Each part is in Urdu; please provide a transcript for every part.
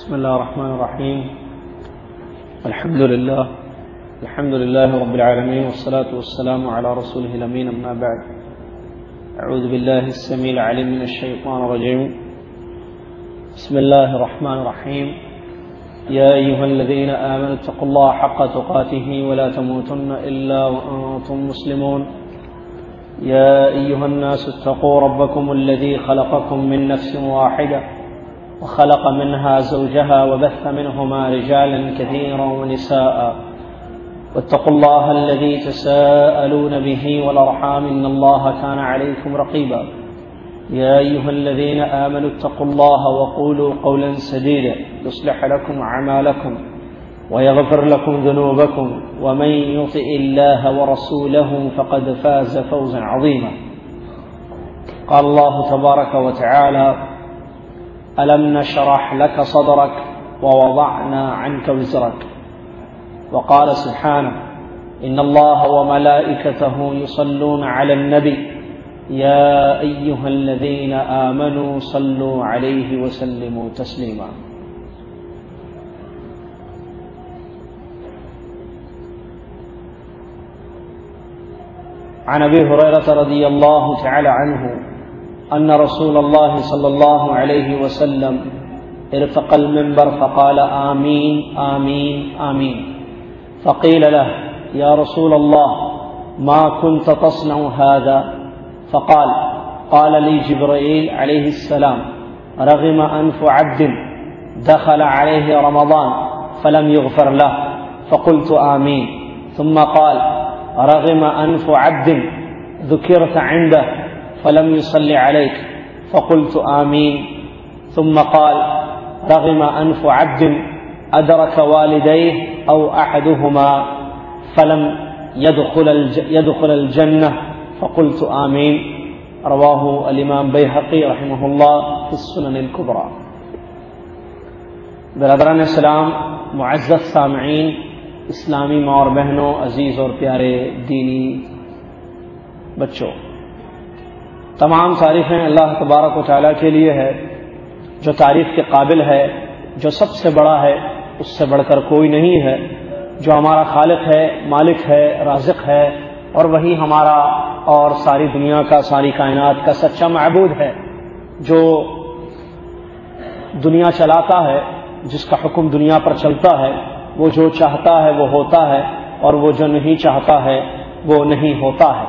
بسم الله الرحمن الرحيم. الحمد لله رب العالمين، والصلاة والسلام على رسوله الأمين. أما بعد، أعوذ بالله السميع العليم من الشيطان الرجيم. بسم الله الرحمن الرحيم. يا أيها الذين آمنوا اتقوا الله حق تقاته ولا تموتن إلا وأنتم مسلمون. يا أيها الناس اتقوا ربكم الذي خلقكم من نفس واحدة وخلق منها زوجها وبث منهما رجالا كثيرا ونساء، واتقوا الله الذي تساءلون به والأرحام إن الله كان عليكم رقيبا. يا أيها الذين آمنوا اتقوا الله وقولوا قولا سديدا يصلح لكم أعمالكم ويغفر لكم ذنوبكم، ومن يطع الله ورسوله فقد فاز فوزا عظيما. قال الله تبارك وتعالى: ألم نشرح لك صدرك ووضعنا عنك وزرك. وقال سبحانه: إن الله وملائكته يصلون على النبي يا أيها الذين آمنوا صلوا عليه وسلموا تسليما. عن أبي هريرة رضي الله تعالى عنه أن رسول الله صلى الله عليه وسلم ارتقى المنبر فقال: آمين آمين آمين. فقيل له: يا رسول الله ما كنت تصنع هذا؟ فقال: قال لي جبريل عليه السلام: رغم أنف عبد دخل عليه رمضان فلم يغفر له، فقلت آمين. ثم قال: رغم أنف عبد ذكرت عنده فلم يصل عليك، فقلت آمين. ثم قال: رغم أنف عبد أدرك والديه أو أحدهما فلم يدخل الجنة، فقلت آمين. رواه الإمام بیہقی رحمہ اللہ فی السنن الکبریٰ. برادران اسلام، معزز سامعین، اسلامی ماں اور بہنوں، عزیز اور پیارے دینی بچوں، تمام تعریفیں اللہ تبارک و تعالیٰ کے لیے ہے جو تعریف کے قابل ہے، جو سب سے بڑا ہے، اس سے بڑھ کر کوئی نہیں ہے، جو ہمارا خالق ہے، مالک ہے، رازق ہے، اور وہی ہمارا اور ساری دنیا کا، ساری کائنات کا سچا معبود ہے، جو دنیا چلاتا ہے، جس کا حکم دنیا پر چلتا ہے، وہ جو چاہتا ہے وہ ہوتا ہے، اور وہ جو نہیں چاہتا ہے وہ نہیں ہوتا ہے.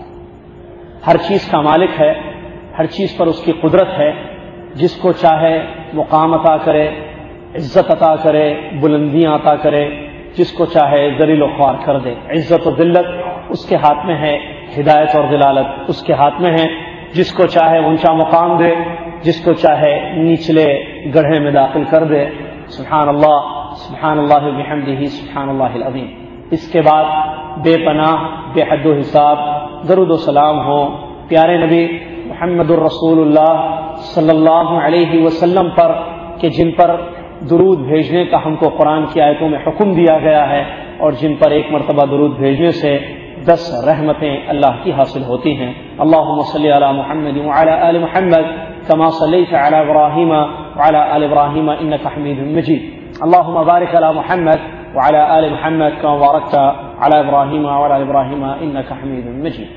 ہر چیز کا مالک ہے، ہر چیز پر اس کی قدرت ہے، جس کو چاہے مقام عطا کرے، عزت عطا کرے، بلندیاں عطا کرے، جس کو چاہے ذلیل و خوار کر دے. عزت و ذلت اس کے ہاتھ میں ہے، ہدایت اور ضلالت اس کے ہاتھ میں ہے. جس کو چاہے اونچا مقام دے، جس کو چاہے نچلے گڑھے میں داخل کر دے. سبحان اللہ، سبحان اللہ بحمدہ، سبحان اللہ العظیم. اس کے بعد بے پناہ، بے حد و حساب درود و سلام ہو پیارے نبی محمد الرسول اللہ صلی اللہ علیہ وسلم پر، کہ جن پر درود بھیجنے کا ہم کو قرآن کی آیتوں میں حکم دیا گیا ہے، اور جن پر ایک مرتبہ درود بھیجنے سے 10 رحمتیں اللہ کی حاصل ہوتی ہیں. اللہم صلی علی محمد وعلی آل محمد کما صلیت علی ابراہیم وعلی آل ابراہیم انک حمید مجید. اللہم بارک علی محمد وعلی آل محمد کما بارکت علی ابراہیم وعلی آل ابراہیم انک حمید مجید.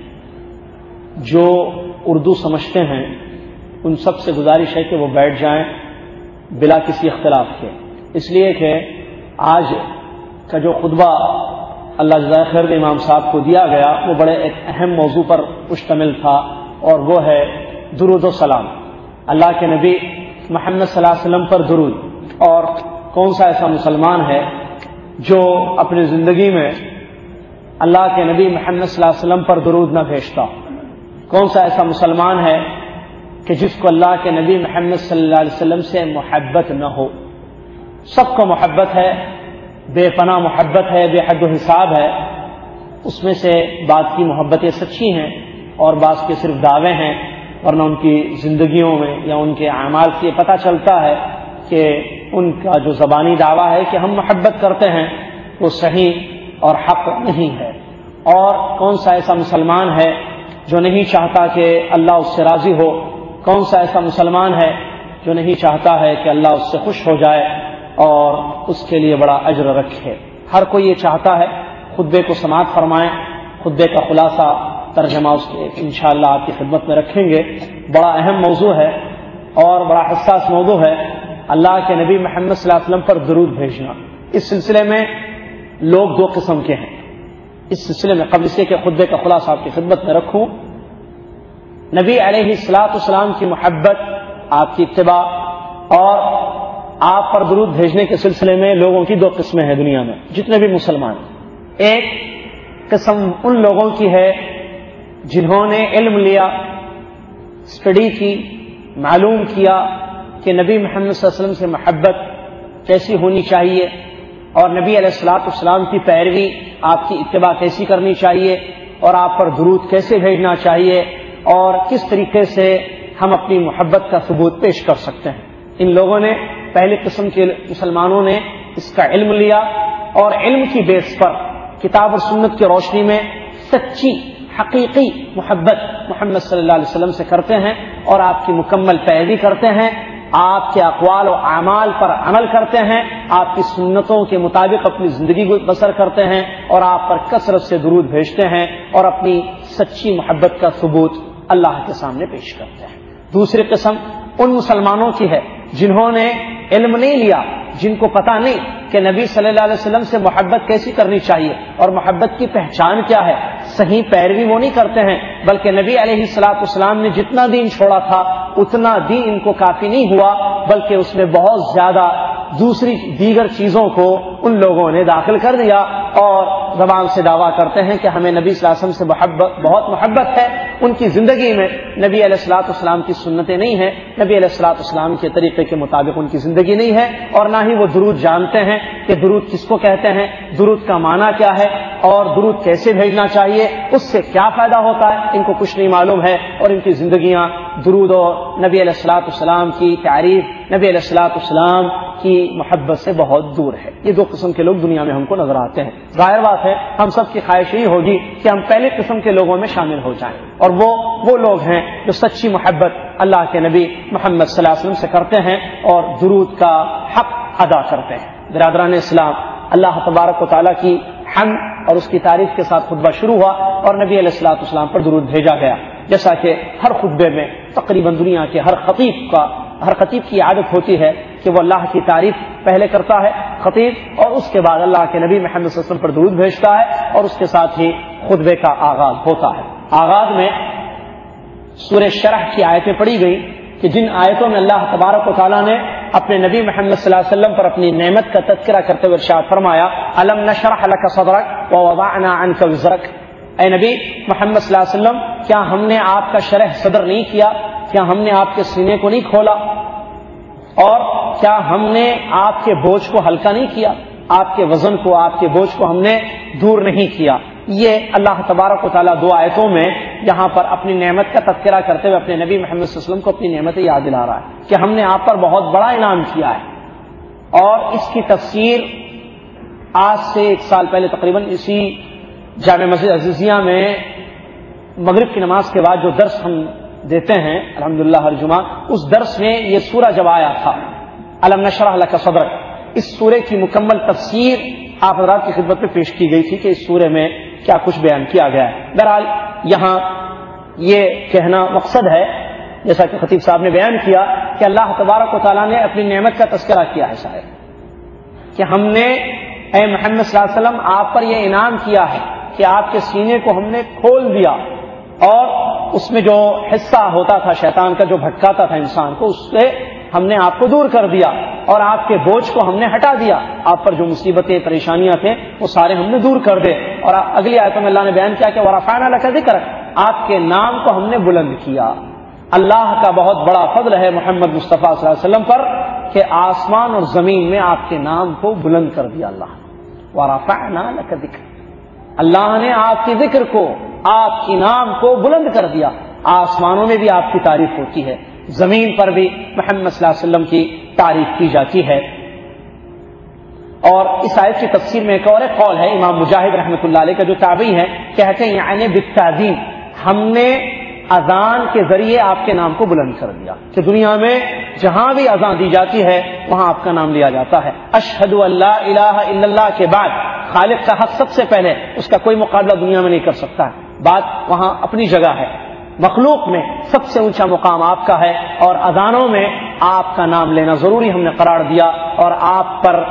جو اردو سمجھتے ہیں ان سب سے گزارش ہے کہ وہ بیٹھ جائیں بلا کسی اختلاف کے، اس لیے کہ آج کا جو خطبہ اللہ جزائے خیر امام صاحب کو دیا گیا وہ بڑے ایک اہم موضوع پر مشتمل تھا، اور وہ ہے درود و سلام. اللہ کے نبی محمد صلی اللہ علیہ وسلم پر درود. اور کون سا ایسا مسلمان ہے جو اپنی زندگی میں اللہ کے نبی محمد صلی اللہ علیہ وسلم پر درود نہ بھیجتا؟ کون سا ایسا مسلمان ہے کہ جس کو اللہ کے نبی محمد صلی اللہ علیہ وسلم سے محبت نہ ہو؟ سب کو محبت ہے، بے پناہ محبت ہے، بے حد و حساب ہے. اس میں سے بعض کی محبتیں سچی ہیں اور بعض کے صرف دعوے ہیں، ورنہ ان کی زندگیوں میں یا ان کے اعمال سے یہ پتہ چلتا ہے کہ ان کا جو زبانی دعویٰ ہے کہ ہم محبت کرتے ہیں وہ صحیح اور حق نہیں ہے. اور کون سا ایسا مسلمان ہے جو نہیں چاہتا کہ اللہ اس سے راضی ہو؟ کون سا ایسا مسلمان ہے جو نہیں چاہتا ہے کہ اللہ اس سے خوش ہو جائے؟ اور اس کے لیے بڑا اجر رکھے۔ ہر کوئی یہ چاہتا ہے خطبے کو سماعت فرمائیں۔ خطبے کا خلاصہ ترجمہ اس کے انشاءاللہ آپ کی خدمت میں رکھیں گے۔ بڑا اہم موضوع ہے اور بڑا حساس موضوع ہے، اللہ کے نبی محمد صلی اللہ علیہ وسلم پر درود بھیجنا۔ اس سلسلے میں لوگ دو قسم کے ہیں۔ اس سلسلے میں قبل سے کہ خطبے کا خلاصہ آپ کی خدمت میں رکھوں، نبی علیہ الصلوۃ والسلام کی محبت، آپ کی اتباع اور آپ پر درود بھیجنے کے سلسلے میں لوگوں کی دو قسمیں ہیں دنیا میں، جتنے بھی مسلمان۔ ایک قسم ان لوگوں کی ہے جنہوں نے علم لیا، اسٹڈی کی، معلوم کیا کہ نبی محمد صلی اللہ علیہ وسلم سے محبت کیسی ہونی چاہیے اور نبی علیہ الصلوۃ والسلام کی پیروی، آپ کی اتباع کیسی کرنی چاہیے اور آپ پر درود کیسے بھیجنا چاہیے اور کس طریقے سے ہم اپنی محبت کا ثبوت پیش کر سکتے ہیں۔ ان لوگوں نے، پہلی قسم کے مسلمانوں نے اس کا علم لیا اور علم کی بیس پر کتاب اور سنت کی روشنی میں سچی حقیقی محبت محمد صلی اللہ علیہ وسلم سے کرتے ہیں اور آپ کی مکمل پیروی کرتے ہیں، آپ کے اقوال و اعمال پر عمل کرتے ہیں، آپ کی سنتوں کے مطابق اپنی زندگی بسر کرتے ہیں اور آپ پر کثرت سے درود بھیجتے ہیں اور اپنی سچی محبت کا ثبوت اللہ کے سامنے پیش کرتے ہیں۔ دوسری قسم ان مسلمانوں کی ہے جنہوں نے علم نہیں لیا، جن کو پتہ نہیں کہ نبی صلی اللہ علیہ وسلم سے محبت کیسی کرنی چاہیے اور محبت کی پہچان کیا ہے، صحیح پیروی وہ نہیں کرتے ہیں، بلکہ نبی علیہ الصلوۃ والسلام نے جتنا دین چھوڑا تھا اتنا دین ان کو کافی نہیں ہوا، بلکہ اس میں بہت زیادہ دیگر چیزوں کو ان لوگوں نے داخل کر دیا اور زبان سے دعویٰ کرتے ہیں کہ ہمیں نبی صلی اللہ علیہ وسلم سے بہت محبت ہے، ان کی زندگی میں نبی علیہ الصلوۃ والسلام کی سنتیں نہیں ہیں، نبی علیہ الصلوۃ والسلام کے طریقے کے مطابق ان کی زندگی نہیں ہے اور نہ ہی وہ درود جانتے ہیں کہ درود کس کو کہتے ہیں، درود کا معنی کیا ہے اور درود کیسے بھیجنا چاہیے، اس سے کیا فائدہ ہوتا ہے، ان کو کچھ نہیں معلوم ہے اور ان کی زندگیاں درود اور نبی علیہ الصلوۃ والسلام کی تعریف، نبی علیہ الصلوۃ والسلام کی محبت سے بہت دور ہے۔ یہ دو قسم کے لوگ دنیا میں ہم کو نظر آتے ہیں۔ ظاہر بات ہے ہم سب کی خواہش یہی ہوگی کہ ہم پہلے قسم کے لوگوں میں شامل ہو جائیں اور وہ لوگ ہیں جو سچی محبت اللہ کے نبی محمد صلی اللہ علیہ وسلم سے کرتے ہیں اور درود کا حق ادا کرتے ہیں۔ برادران اسلام، اللہ تبارک و تعالیٰ کی حمد اور اس کی تعریف کے ساتھ خطبہ شروع ہوا اور نبی علیہ الصلوۃ والسلام پر درود بھیجا گیا، جیسا کہ ہر خطبے میں تقریباً دنیا کے ہر خطیب کی عادت ہوتی ہے کہ وہ اللہ کی تعریف پہلے کرتا ہے خطیب اور اس کے بعد اللہ کے نبی محمد صلی اللہ علیہ وسلم پر درود بھیجتا ہے اور اس کے ساتھ ہی خطبے کا آغاز ہوتا ہے۔ آغاز میں سورہ شرح کی آیتیں پڑھی گئی کہ جن آیتوں میں اللہ تبارک و تعالیٰ نے اپنے نبی محمد صلی اللہ علیہ وسلم پر اپنی نعمت کا تذکرہ کرتے ہوئے ارشاد فرمایا، الم نشرح لک صدرک ووضعنا عنک وزرک، اے نبی محمد صلی اللہ علیہ وسلم کیا ہم نے آپ کا شرح صدر نہیں کیا، کیا ہم نے آپ کے سینے کو نہیں کھولا اور کیا ہم نے آپ کے بوجھ کو ہلکا نہیں کیا، آپ کے وزن کو، آپ کے بوجھ کو ہم نے دور نہیں کیا۔ یہ اللہ تبارک و تعالیٰ دو آیتوں میں یہاں پر اپنی نعمت کا تذکرہ کرتے ہوئے اپنے نبی محمد صلی اللہ علیہ وسلم کو اپنی نعمتیں یاد دلا رہا ہے کہ ہم نے آپ پر بہت بڑا انعام کیا ہے۔ اور اس کی تفسیر آج سے 1 سال پہلے تقریباً اسی جامع مسجد عزیزیہ میں مغرب کی نماز کے بعد جو درس ہم دیتے ہیں الحمدللہ ہر جمعہ، اس درس میں یہ سورہ جب آیا تھا الم نشرح لک صدرک، اس سورے کی مکمل تفسیر آپ حضرات کی خدمت میں پیش کی گئی تھی کہ اس سورے میں کیا کچھ بیان کیا گیا ہے۔ بہرحال یہاں یہ کہنا مقصد ہے جیسا کہ خطیب صاحب نے بیان کیا کہ اللہ تبارک و تعالیٰ نے اپنی نعمت کا تذکرہ کیا ہے شاید کہ ہم نے اے محمد صلی اللہ علیہ وسلم آپ پر یہ انعام کیا ہے کہ آپ کے سینے کو ہم نے کھول دیا اور اس میں جو حصہ ہوتا تھا شیطان کا جو بھٹکاتا تھا انسان کو، اس سے ہم نے آپ کو دور کر دیا اور آپ کے بوجھ کو ہم نے ہٹا دیا، آپ پر جو مصیبتیں پریشانیاں تھیں وہ سارے ہم نے دور کر دے۔ اور اگلی آیتوں میں اللہ نے بیان کیا کہ وَرَفَعْنَا لَكَ ذِكْرَكَ، آپ کے نام کو ہم نے بلند کیا۔ اللہ کا بہت بڑا فضل ہے محمد مصطفیٰ صلی اللہ علیہ وسلم پر کہ آسمان اور زمین میں آپ کے نام کو بلند کر دیا اللہ نے۔ وَرَفَعْنَا لَكَ ذِكْرَكَ، اللہ نے آپ کے ذکر کو، آپ کے نام کو بلند کر دیا۔ آسمانوں میں بھی آپ کی تعریف ہوتی ہے، زمین پر بھی محمد صلی اللہ علیہ وسلم کی تعریف کی جاتی ہے۔ اور اس آیت کی تفسیر میں ایک اور قول ہے امام مجاہد رحمۃ اللہ علیہ کا جو تابعی ہے، کہتے ہیں یعنی بالتعظیم، ہم نے اذان کے ذریعے آپ کے نام کو بلند کر دیا کہ دنیا میں جہاں بھی اذان دی جاتی ہے وہاں آپ کا نام لیا جاتا ہے. اشہد ان لا الہ الا اللہ کے بعد خالق کا حق سب سے پہلے، اس کا کوئی مقابلہ دنیا میں نہیں کر سکتا ہے. بات وہاں اپنی جگہ ہے. مخلوق میں سب سے اونچا مقام آپ کا ہے، اور اذانوں میں آپ کا نام لینا ضروری ہم نے قرار دیا، اور آپ پر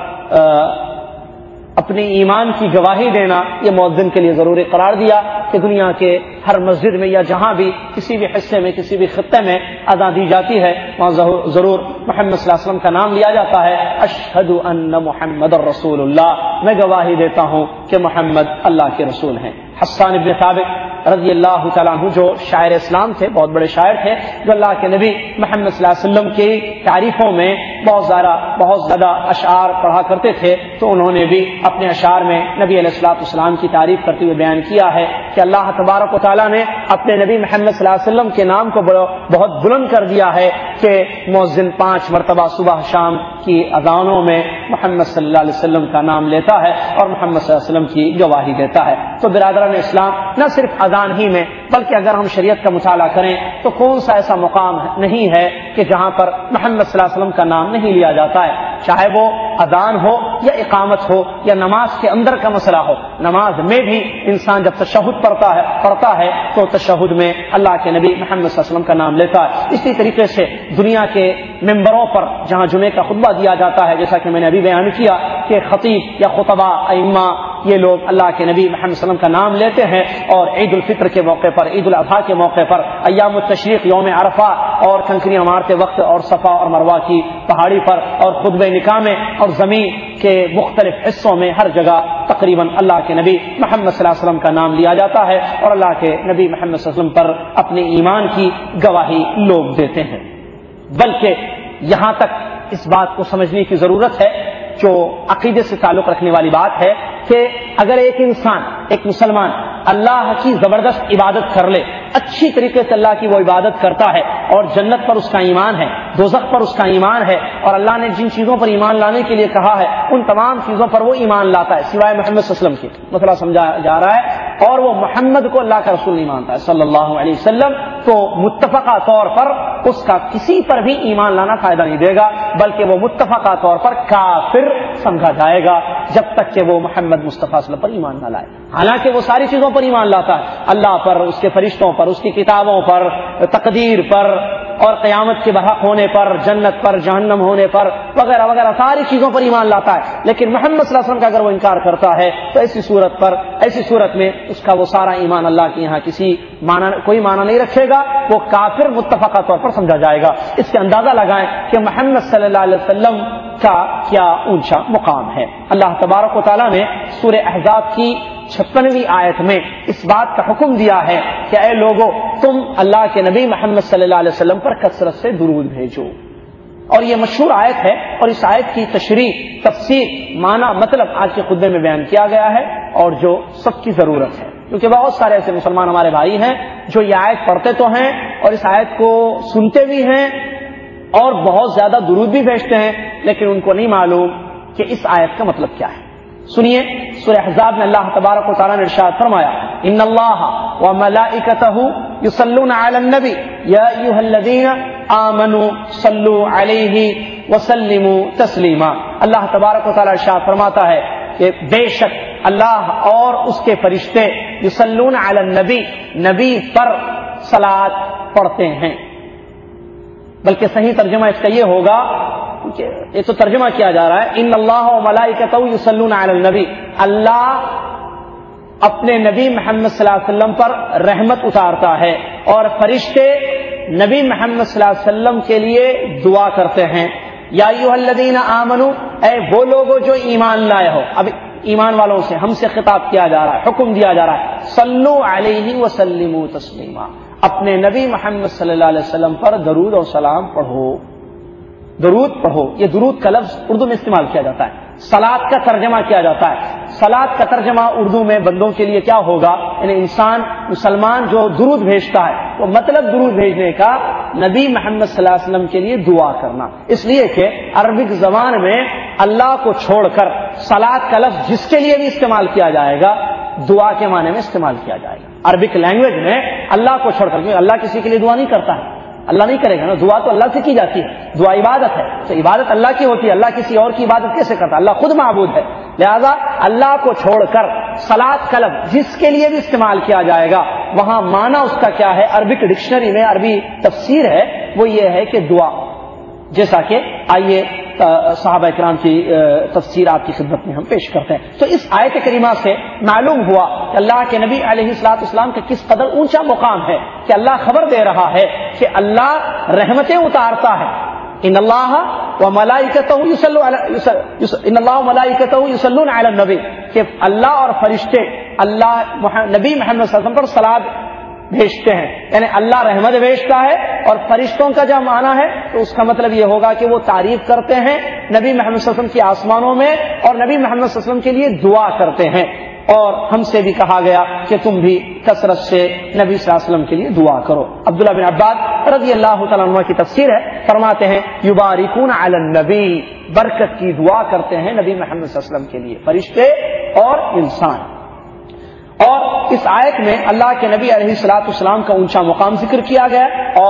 اپنی ایمان کی گواہی دینا یہ مؤذن کے لیے ضروری قرار دیا کہ دنیا کے ہر مسجد میں یا جہاں بھی کسی بھی حصے میں کسی بھی خطے میں اذان دی جاتی ہے وہاں ضرور محمد صلی اللہ علیہ وسلم کا نام لیا جاتا ہے. اشہد ان محمد الرسول اللہ، میں گواہی دیتا ہوں کہ محمد اللہ کے رسول ہیں. حسان ابن ثابت رضی اللہ تعالیٰ عنہ جو شاعر اسلام تھے، بہت بڑے شاعر تھے، جو اللہ کے نبی محمد صلی اللہ علیہ وسلم کی تعریفوں میں بہت زیادہ اشعار پڑھا کرتے تھے، تو انہوں نے بھی اپنے اشعار میں نبی علیہ الصلوۃ والسلام کی تعریف کرتے ہوئے بیان کیا ہے کہ اللہ تبارک و تعالیٰ نے اپنے نبی محمد صلی اللہ علیہ وسلم کے نام کو بہت بلند کر دیا ہے کہ مؤذن 5 مرتبہ صبح شام کی اذانوں میں محمد صلی اللہ علیہ وسلم کا نام لیتا ہے اور محمد صلی اللہ علیہ وسلم کی گواہی دیتا ہے. تو برادران اسلام، نہ صرف اذان ہی میں بلکہ اگر ہم شریعت کا مطالعہ کریں تو کون سا ایسا مقام نہیں ہے کہ جہاں پر محمد صلی اللہ علیہ وسلم کا نام نہیں لیا جاتا ہے، چاہے وہ اذان ہو یا اقامت ہو یا نماز کے اندر کا مسئلہ ہو. نماز میں بھی انسان جب تشہد پڑھتا ہے تو تشہد میں اللہ کے نبی محمد صلی اللہ علیہ وسلم کا نام لیتا ہے. اسی طریقے سے دنیا کے ممبروں پر جہاں جمعے کا خطبہ دیا جاتا ہے، جیسا کہ میں نے ابھی بیان کیا کہ خطیب یا خطبہ ائمہ یہ لوگ اللہ کے نبی محمد صلی اللہ علیہ وسلم کا نام لیتے ہیں، اور عید الفطر کے موقع پر، عید الاضحیٰ کے موقع پر، ایام التشریق، یوم عرفہ اور کنکریاں مارتے وقت، اور صفا اور مروہ کی پہاڑی پر، اور خطبہ نکاح میں، اور زمین کے مختلف حصوں میں ہر جگہ تقریباً اللہ کے نبی محمد صلی اللہ علیہ وسلم کا نام لیا جاتا ہے، اور اللہ کے نبی محمد صلی اللہ علیہ وسلم پر اپنے ایمان کی گواہی لوگ دیتے ہیں. بلکہ یہاں تک اس بات کو سمجھنے کی ضرورت ہے، جو عقیدے سے تعلق رکھنے والی بات ہے، کہ اگر ایک انسان، ایک مسلمان اللہ کی زبردست عبادت کر لے، اچھی طریقے سے اللہ کی وہ عبادت کرتا ہے، اور جنت پر اس کا ایمان ہے، دوزخ پر اس کا ایمان ہے، اور اللہ نے جن چیزوں پر ایمان لانے کے لیے کہا ہے ان تمام چیزوں پر وہ ایمان لاتا ہے سوائے محمد صلی اللہ علیہ وسلم کے، مسئلہ سمجھا جا رہا ہے، اور وہ محمد کو اللہ کا رسول نہیں مانتا ہے صلی اللہ علیہ وسلم، تو متفقہ طور پر اس کا کسی پر بھی ایمان لانا فائدہ نہیں دے گا، بلکہ وہ متفقہ طور پر کافر سمجھا جائے گا جب تک کہ وہ محمد مصطفیٰ صلی اللہ علیہ وسلم پر ایمان نہ لائے. حالانکہ وہ ساری چیزوں پر ایمان لاتا ہے، اللہ پر، اس کے فرشتوں پر، اس کی کتابوں پر، تقدیر پر، اور قیامت کے برحق ہونے پر، جنت پر، جہنم ہونے پر، وغیرہ وغیرہ ساری چیزوں پر ایمان لاتا ہے. لیکن محمد صلی اللہ علیہ وسلم کا اگر وہ انکار کرتا ہے تو ایسی صورت میں اس کا وہ سارا ایمان اللہ کے یہاں کوئی معنی نہیں رکھے گا، وہ کافر متفقہ طور پر سمجھا جائے گا. اس سے اندازہ لگائیں کہ محمد صلی اللہ علیہ وسلم کا کیا اونچا مقام ہے. اللہ تبارک و تعالیٰ نے سورہ احزاب کی 56ویں آیت میں اس بات کا حکم دیا ہے کہ اے لوگو، تم اللہ کے نبی محمد صلی اللہ علیہ وسلم پر کثرت سے درود بھیجو. اور یہ مشہور آیت ہے، اور اس آیت کی تشریح، تفسیر، معنی، مطلب آج کے خطبے میں بیان کیا گیا ہے، اور جو سب کی ضرورت ہے، کیونکہ بہت سارے ایسے مسلمان ہمارے بھائی ہیں جو یہ آیت پڑھتے تو ہیں اور اس آیت کو سنتے بھی ہیں اور بہت زیادہ درود بھی بھیجتے ہیں، لیکن ان کو نہیں معلوم کہ اس آیت کا مطلب کیا ہے. سنیے، سورہ احزاب میں اللہ تبارک و تعالیٰ نے ارشاد فرمایا، ان اللہ وملائکتہ یصلون علی النبی یا ایھا الذین آمنوا صلوا علیہ وسلموا تسلیما. اللہ تبارک و تعالیٰ ارشاد فرماتا ہے کہ بے شک اللہ اور اس کے فرشتے یصلون علی النبی، نبی پر صلاۃ پڑھتے ہیں. بلکہ صحیح ترجمہ اس کا یہ ہوگا، یہ تو ترجمہ کیا جا رہا ہے ان اللہ و ملائکتہ یصلون علی النبی، اللہ اپنے نبی محمد صلی اللہ علیہ وسلم پر رحمت اتارتا ہے اور فرشتے نبی محمد صلی اللہ علیہ وسلم کے لیے دعا کرتے ہیں. یا ایھا الذین آمنوا، اے وہ لوگوں جو ایمان لائے ہو. اب ایمان والوں سے ہم سے خطاب کیا جا رہا ہے، حکم دیا جا رہا ہے، صلو علیہ وسلموا تسلیما، اپنے نبی محمد صلی اللہ علیہ وسلم پر درود اور سلام پڑھو. درود پڑھو، یہ درود کا لفظ اردو میں استعمال کیا جاتا ہے، صلاۃ کا ترجمہ کیا جاتا ہے. صلاۃ کا ترجمہ اردو میں بندوں کے لیے کیا ہوگا؟ یعنی انسان مسلمان جو درود بھیجتا ہے وہ مطلب درود بھیجنے کا نبی محمد صلی اللہ علیہ وسلم کے لیے دعا کرنا. اس لیے کہ عربک زبان میں اللہ کو چھوڑ کر صلاۃ کا لفظ جس کے لیے بھی استعمال کیا جائے گا دعا کے معنی میں استعمال کیا جائے گا. عربک لینگویج میں اللہ کو چھوڑ کر، کیونکہ اللہ کسی کے لیے دعا نہیں کرتا ہے، اللہ نہیں کرے گا نا. دعا تو اللہ سے کی جاتی ہے, دعا عبادت ہے, تو عبادت اللہ کی ہوتی ہے, اللہ کسی اور کی عبادت کیسے کرتا؟ اللہ خود معبود ہے. لہذا اللہ کو چھوڑ کر صلاۃ کا لفظ جس کے لیے بھی استعمال کیا جائے گا وہاں معنی اس کا کیا ہے؟ عربک ڈکشنری میں عربی تفسیر ہے وہ یہ ہے کہ دعا. جیسا کہ آئیے صحابہ کرام کی تفسیر آپ کی خدمت میں ہم پیش کرتے ہیں. تو اس آیت کریمہ سے معلوم ہوا کہ اللہ کے نبی علیہ الصلوۃ والسلام کا کس قدر اونچا مقام ہے کہ اللہ خبر دے رہا ہے کہ اللہ رحمتیں اتارتا ہے. ان اللہ وملائکتہ یصلون علی النبی, کہ اللہ اور فرشتے اللہ نبی محمد صلی اللہ علیہ وسلم پر صلاۃ بھیجتے ہیں. یعنی اللہ رحمت بھیجتا ہے, اور فرشتوں کا جب معنی ہے تو اس کا مطلب یہ ہوگا کہ وہ تعریف کرتے ہیں نبی محمد صلی اللہ علیہ وسلم کی آسمانوں میں, اور نبی محمد صلی اللہ علیہ وسلم کے لیے دعا کرتے ہیں. اور ہم سے بھی کہا گیا کہ تم بھی کثرت سے نبی صلی اللہ علیہ وسلم کے لیے دعا کرو. عبداللہ بن عباس رضی اللہ تعالیٰ عنہ کی تفسیر ہے, فرماتے ہیں یبارکون علی النبی, برکت کی دعا کرتے ہیں نبی محمد صلی اللہ علیہ وسلم کے لیے فرشتے اور انسان. اور اس آیت میں اللہ کے نبی علیہ الصلوۃ والسلام کا اونچا مقام ذکر کیا گیا,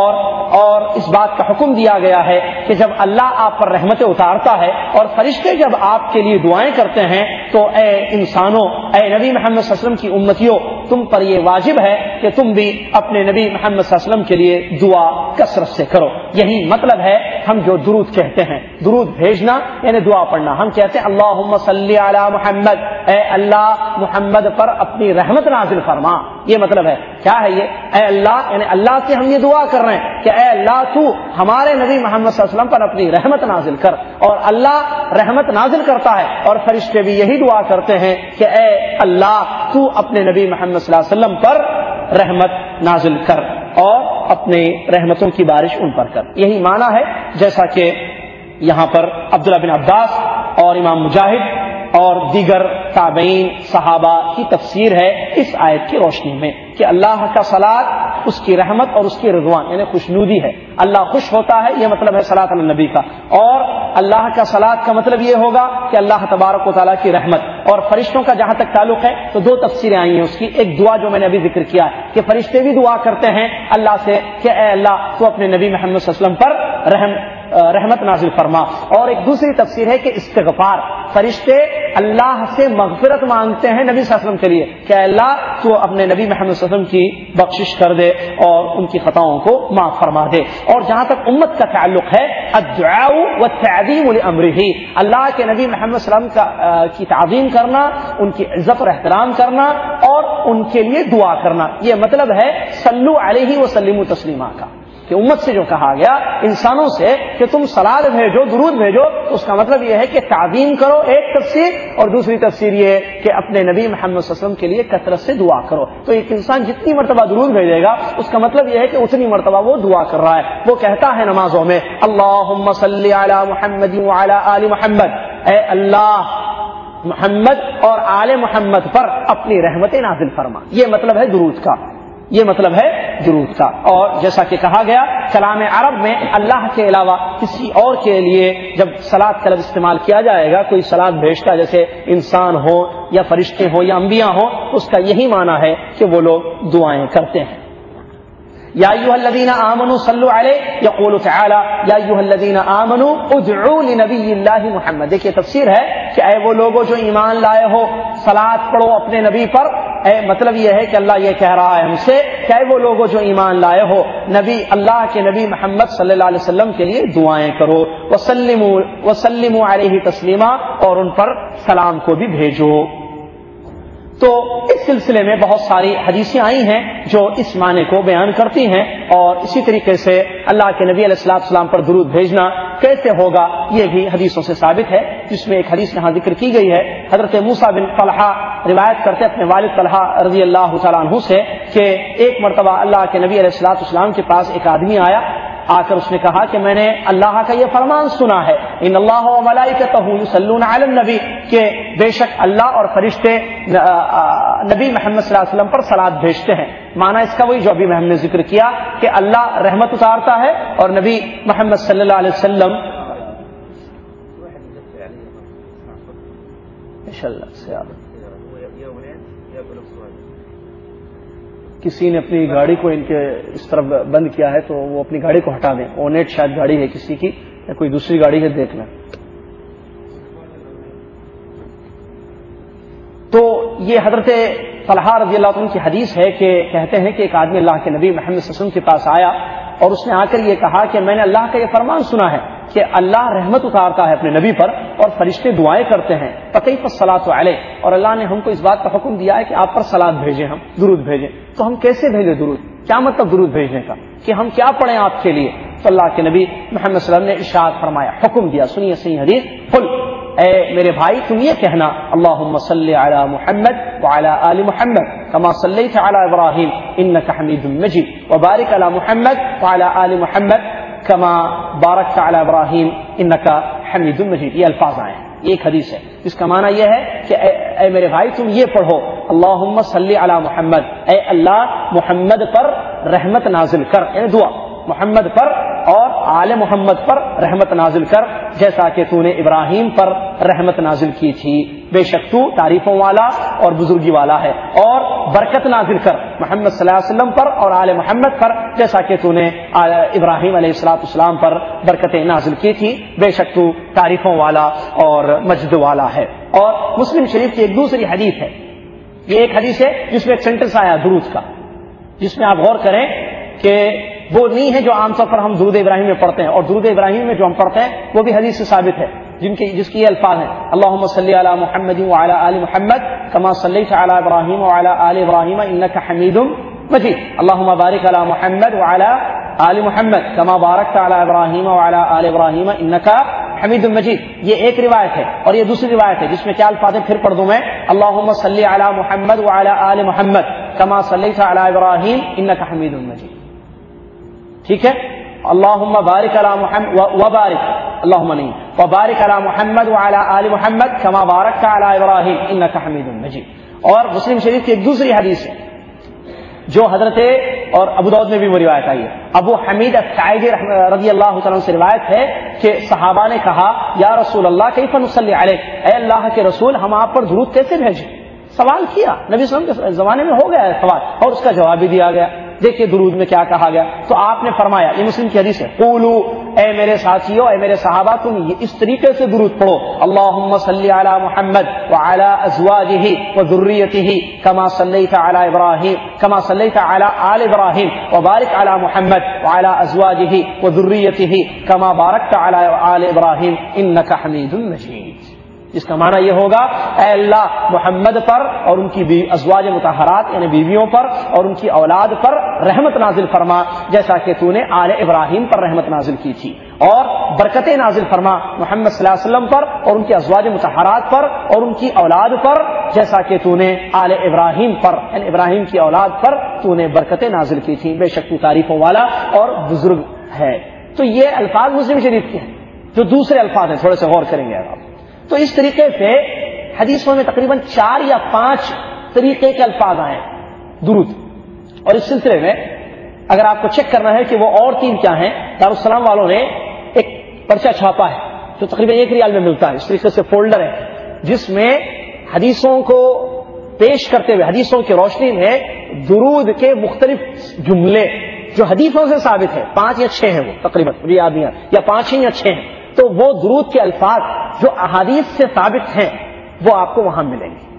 اور اس بات کا حکم دیا گیا ہے کہ جب اللہ آپ پر رحمتیں اتارتا ہے اور فرشتے جب آپ کے لیے دعائیں کرتے ہیں تو اے انسانوں, اے نبی محمد صلی اللہ علیہ وسلم کی امتیوں, تم پر یہ واجب ہے کہ تم بھی اپنے نبی محمد صلی اللہ علیہ وسلم کے لیے دعا کثرت سے کرو. یہی مطلب ہے ہم جو درود کہتے ہیں, درود بھیجنا یعنی دعا پڑھنا. ہم کہتے ہیں اللہم صلی علی محمد, اے اللہ محمد پر اپنی رحمت نازل فرما. یہ مطلب ہے. کیا ہے یہ؟ اے اللہ, یعنی اللہ سے ہم یہ دعا کر رہے ہیں کہ اے اللہ تو ہمارے نبی محمد صلی اللہ علیہ وسلم پر اپنی رحمت نازل کر. اور اللہ رحمت نازل کرتا ہے, اور فرشتے بھی یہی دعا کرتے ہیں کہ اے اللہ تو اپنے نبی محمد صلی اللہ علیہ وسلم پر رحمت نازل کر اور اپنے رحمتوں کی بارش ان پر کر. یہی معنی ہے جیسا کہ یہاں پر عبداللہ بن عباس اور امام مجاہد اور دیگر تابعین صحابہ کی تفسیر ہے اس آیت کی روشنی میں کہ اللہ کا صلاۃ اس کی رحمت اور اس کی رضوان یعنی خوشنودی ہے. اللہ خوش ہوتا ہے, یہ مطلب ہے صلاۃ علی النبی کا. اور اللہ کا صلاۃ کا مطلب یہ ہوگا کہ اللہ تبارک و تعالیٰ کی رحمت. اور فرشتوں کا جہاں تک تعلق ہے تو دو تفسیریں آئی ہیں اس کی. ایک دعا جو میں نے ابھی ذکر کیا ہے کہ فرشتے بھی دعا کرتے ہیں اللہ سے کہ اے اللہ تو اپنے نبی محمد صلی اللہ علیہ وسلم پر رحمت نازل فرما. اور ایک دوسری تفسیر ہے کہ استغفار, فرشتے اللہ سے مغفرت مانگتے ہیں نبی صلی اللہ علیہ وسلم کے لیے کہ اللہ تو اپنے نبی محمد صلی اللہ علیہ وسلم کی بخشش کر دے اور ان کی خطاؤں کو معاف فرما دے. اور جہاں تک امت کا تعلق ہے الدعاء والتعظیم لامرہ, اللہ کے نبی محمد صلی اللہ علیہ وسلم کی تعظیم کرنا, ان کی عزت اور احترام کرنا اور ان کے لیے دعا کرنا. یہ مطلب ہے صلو علیہ وسلموا تسلیما کا, کہ امت سے جو کہا گیا انسانوں سے کہ تم صلاۃ بھیجو, درود بھیجو, تو اس کا مطلب یہ ہے کہ تعظیم کرو ایک تفسیر, اور دوسری تفسیر یہ ہے کہ اپنے نبی محمد صلی اللہ علیہ وسلم کے لیے کثرت سے دعا کرو. تو ایک انسان جتنی مرتبہ درود بھیجے گا اس کا مطلب یہ ہے کہ اتنی مرتبہ وہ دعا کر رہا ہے. وہ کہتا ہے نمازوں میں اللہم صلی علی محمد وعلی آل محمد, اے اللہ محمد اور آل محمد پر اپنی رحمت نازل فرما. یہ مطلب ہے درود کا, یہ مطلب ہے درود کا. اور جیسا کہ کہا گیا کلام عرب میں اللہ کے علاوہ کسی اور کے لیے جب صلاۃ کا لفظ استعمال کیا جائے گا, کوئی صلاۃ بھیجتا جیسے انسان ہو یا فرشتے ہوں یا انبیاء ہوں, اس کا یہی معنی ہے کہ وہ لوگ دعائیں کرتے ہیں. یا ایھا الذین آمنوا صلوا علیہ یقول تعالی یا ایھا الذین آمنوا ادعوا لنبی اللہ محمد. دیکھیے تفسیر ہے کہ اے وہ لوگوں جو ایمان لائے ہو صلاۃ پڑھو اپنے نبی پر. اے مطلب یہ ہے کہ اللہ یہ کہہ رہا ہے ہم سے کہ اے وہ لوگوں جو ایمان لائے ہو نبی اللہ کے نبی محمد صلی اللہ علیہ وسلم کے لیے دعائیں کرو. وسلموا علیہ تسلیما, اور ان پر سلام کو بھی بھیجو. تو اس سلسلے میں بہت ساری حدیثیں آئی ہیں جو اس معنی کو بیان کرتی ہیں. اور اسی طریقے سے اللہ کے نبی علیہ الصلوۃ والسلام پر درود بھیجنا کیسے ہوگا یہ بھی حدیثوں سے ثابت ہے, جس میں ایک حدیث یہاں ذکر کی گئی ہے. حضرت موسیٰ بن طلحہ روایت کرتے اپنے والد طلحہ رضی اللہ تعالیٰ عنہ سے کہ ایک مرتبہ اللہ کے نبی علیہ الصلوۃ والسلام کے پاس ایک آدمی آیا. آ کر اس نے کہا کہ میں نے اللہ کا یہ فرمان سنا ہے ان اللہ و ملائکتہ یصلون علی النبی, کہ بے شک اللہ اور فرشتے نبی محمد صلی اللہ علیہ وسلم پر صلاۃ بھیجتے ہیں. معنی اس کا وہی جو ابھی ہم نے ذکر کیا کہ اللہ رحمت اتارتا ہے اور نبی محمد صلی اللہ علیہ وسلم کسی نے اپنی گاڑی کو ان کے اس طرف بند کیا ہے تو وہ اپنی گاڑی کو ہٹا دیں. اونیٹ شاید گاڑی ہے کسی کی یا کوئی دوسری گاڑی ہے, دیکھ لیں. تو یہ حضرت طلحہ رضی اللہ عنہ کی حدیث ہے کہ کہتے ہیں کہ ایک آدمی اللہ کے نبی محمد صلی اللہ علیہ وسلم کے پاس آیا اور اس نے آ کر یہ کہا کہ میں نے اللہ کا یہ فرمان سنا ہے کہ اللہ رحمت اتارتا ہے اپنے نبی پر اور فرشتے دعائیں کرتے ہیں, فکیف الصلاۃ علیہ, اور اللہ نے ہم کو اس بات کا حکم دیا ہے کہ آپ پر صلاۃ بھیجیں, ہم درود بھیجیں. تو ہم کیسے بھیجیں درود؟ کیا مطلب درود بھیجنے کا, کہ ہم کیا پڑھیں آپ کے لیے؟ تو اللہ کے نبی محمد صلی اللہ علیہ وسلم نے ارشاد فرمایا, حکم دیا, سنیے صحیح حدیث, قل, اے میرے بھائی تم یہ کہنا, اللہم صلی علی محمد وعلی آل محمد کما صلیت علی ابراہیم انک حمید مجید وبارک علی محمد وعلی آل محمد کما بارکت علی ابراہیم انک حمید مجید. یہ الفاظ آئے ہیں, یہ ایک حدیث ہے جس کا معنی یہ ہے کہ اے میرے بھائی تم یہ پڑھو, اللہم صلی علی محمد, اے اللہ محمد پر رحمت نازل کر, یعنی دعا محمد پر اور آل محمد پر رحمت نازل کر جیسا کہ تو نے ابراہیم پر رحمت نازل کی تھی, بے شک تو تعریفوں والا اور بزرگی والا ہے, اور برکت نازل کر محمد صلی اللہ علیہ وسلم پر اور آل محمد پر جیسا کہ تو نے ابراہیم علیہ السلام پر برکتیں نازل کی تھی, بے شک تو تعریفوں والا اور مجد والا ہے. اور مسلم شریف کی ایک دوسری حدیث ہے, یہ ایک حدیث ہے جس میں ایک سینٹنس آیا درود کا, جس میں آپ غور کریں کہ وہ نہیں ہے جو عام طور پر ہم درود ابراہیم میں پڑھتے ہیں, اور درود ابراہیم میں جو ہم پڑھتے ہیں وہ بھی حدیث سے ثابت ہے, جس کی یہ الفاظ ہیں, اللہم صلی علی محمد وعلی آل محمد کما صلیت علی ابراہیم وعلی آل ابراہیم انک حمید مجید, اللہم بارک علی محمد وعلی آل محمد کما بارکت علی ابراہیم وعلی آل ابراہیم انک حمید مجید. یہ ایک روایت ہے, اور یہ دوسری روایت ہے جس میں کیا الفاظ ہیں, پھر پڑھ دوں میں, اللہم صلی علی محمد وعلی آل محمد کما صلیت علی ابراہیم انک حمید مجید. ٹھیک ہے, اللہم بارک علی محمد وبارک, اللہم نہیں, وبارک علی محمد وعلی آل محمد کما بارکت علی ابراہیم انک حمید مجید. اور مسلم شریف کی ایک دوسری حدیث ہے جو حضرت اور ابو داؤد میں بھی وہ روایت آئی ہے, ابو حمید الساعدی رضی اللہ تعالیٰ عنہ سے روایت ہے کہ صحابہ نے کہا, یا رسول اللہ کیف نصلی علیک, اے اللہ کے رسول ہم آپ پر درود کیسے بھیجیں؟ سوال کیا, نبی صلی اللہ علیہ وسلم کے زمانے میں ہو گیا ہے سوال, اور اس کا جواب بھی دیا گیا. دیکھیے درود میں کیا کہا گیا, تو آپ نے فرمایا, یہ مسلم کی حدیث ہے, قولو, اے میرے ساتھیو, اے میرے صحابہ, تم اس طریقے سے درود پڑھو, اللہم صلی علی محمد وعلی ازواجہ وذریتہ کما صلیت علی ابراہیم کما صلیت علی آل ابراہیم وبارک علی محمد وعلی ازواجہ وذریتہ کما بارکت علی آل ابراہیم انک حمید مجید. جس کا معنی یہ ہوگا, اے اللہ محمد پر اور ان کی ازواج مطہرات یعنی بیویوں پر اور ان کی اولاد پر رحمت نازل فرما جیسا کہ تو نے آل ابراہیم پر رحمت نازل کی تھی, اور برکتیں نازل فرما محمد صلی اللہ علیہ وسلم پر اور ان کی ازواج مطہرات پر اور ان کی اولاد پر جیسا کہ تو نے آل ابراہیم پر یعنی ابراہیم کی اولاد پر تو نے برکتیں نازل کی تھی, بے شک تو تعریفوں والا اور بزرگ ہے. تو یہ الفاظ مسلم شریف کے ہیں, جو دوسرے الفاظ ہیں تھوڑے سے غور کریں گے آپ. تو اس طریقے سے حدیثوں میں تقریباً 4 یا 5 طریقے کے الفاظ آئے درود, اور اس سلسلے میں اگر آپ کو چیک کرنا ہے کہ وہ اور 3 کیا ہیں, دارالسلام والوں نے ایک پرچہ چھاپا ہے جو تقریباً 1 ریال میں ملتا ہے, اس طریقے سے فولڈر ہے جس میں حدیثوں کو پیش کرتے ہوئے حدیثوں کی روشنی میں درود کے مختلف جملے جو حدیثوں سے ثابت ہے, 5 یا 6 ہیں وہ تقریباً, مجھے یاد نہیں یا 5 ہیں یا 6 ہیں, تو وہ درود کے الفاظ جو احادیث سے ثابت ہیں وہ آپ کو وہاں ملیں گے.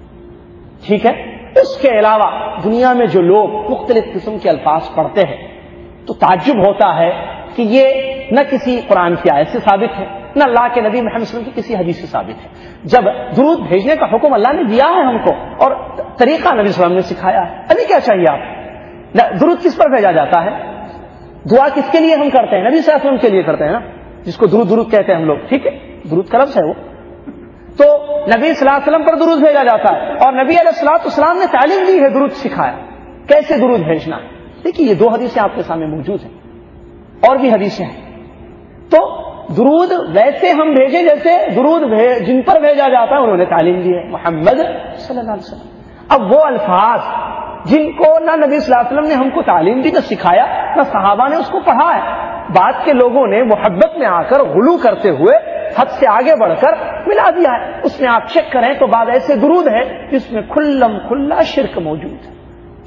ٹھیک ہے, اس کے علاوہ دنیا میں جو لوگ مختلف قسم کے الفاظ پڑھتے ہیں تو تعجب ہوتا ہے کہ یہ نہ کسی قرآن کی آیت سے ثابت ہے نہ اللہ کے نبی محمد صلی اللہ علیہ وسلم کی کسی حدیث سے ثابت ہے. جب درود بھیجنے کا حکم اللہ نے دیا ہے ہم کو اور طریقہ نبی صلی اللہ علیہ وسلم نے سکھایا ہے, ابھی کیا چاہیے آپ؟ درود کس پر بھیجا جاتا ہے؟ دعا کس کے لیے ہم کرتے ہیں؟ نبی صلی اللہ علیہ وسلم کے لیے کرتے ہیں نا, جس کو درود کہتے ہیں ہم لوگ. ٹھیک ہے, درود کا لفظ ہے وہ, تو نبی صلی اللہ علیہ وسلم پر درود بھیجا جاتا ہے, اور نبی علیہ الصلوۃ والسلام نے تعلیم دی ہے, درود سکھایا کیسے درود بھیجنا ہے. دیکھیے یہ 2 حدیثیں آپ کے سامنے موجود ہیں, اور بھی حدیثیں ہیں. تو درود ویسے ہم بھیجیں جیسے درود جن پر بھیجا جاتا ہے انہوں نے تعلیم دی ہے, محمد صلی اللہ علیہ وسلم. اب وہ الفاظ جن کو نہ نبی صلی اللہ علیہ وسلم نے ہم کو تعلیم دی, نہ سکھایا, نہ صحابہ نے اس کو پڑھا ہے, بعد کے لوگوں نے محبت میں آ کر غلو کرتے ہوئے حد سے آگے بڑھ کر ملا دیا ہے. اس میں آپ چیک کریں تو بعد ایسے درود ہے جس میں کھلا شرک موجود ہے.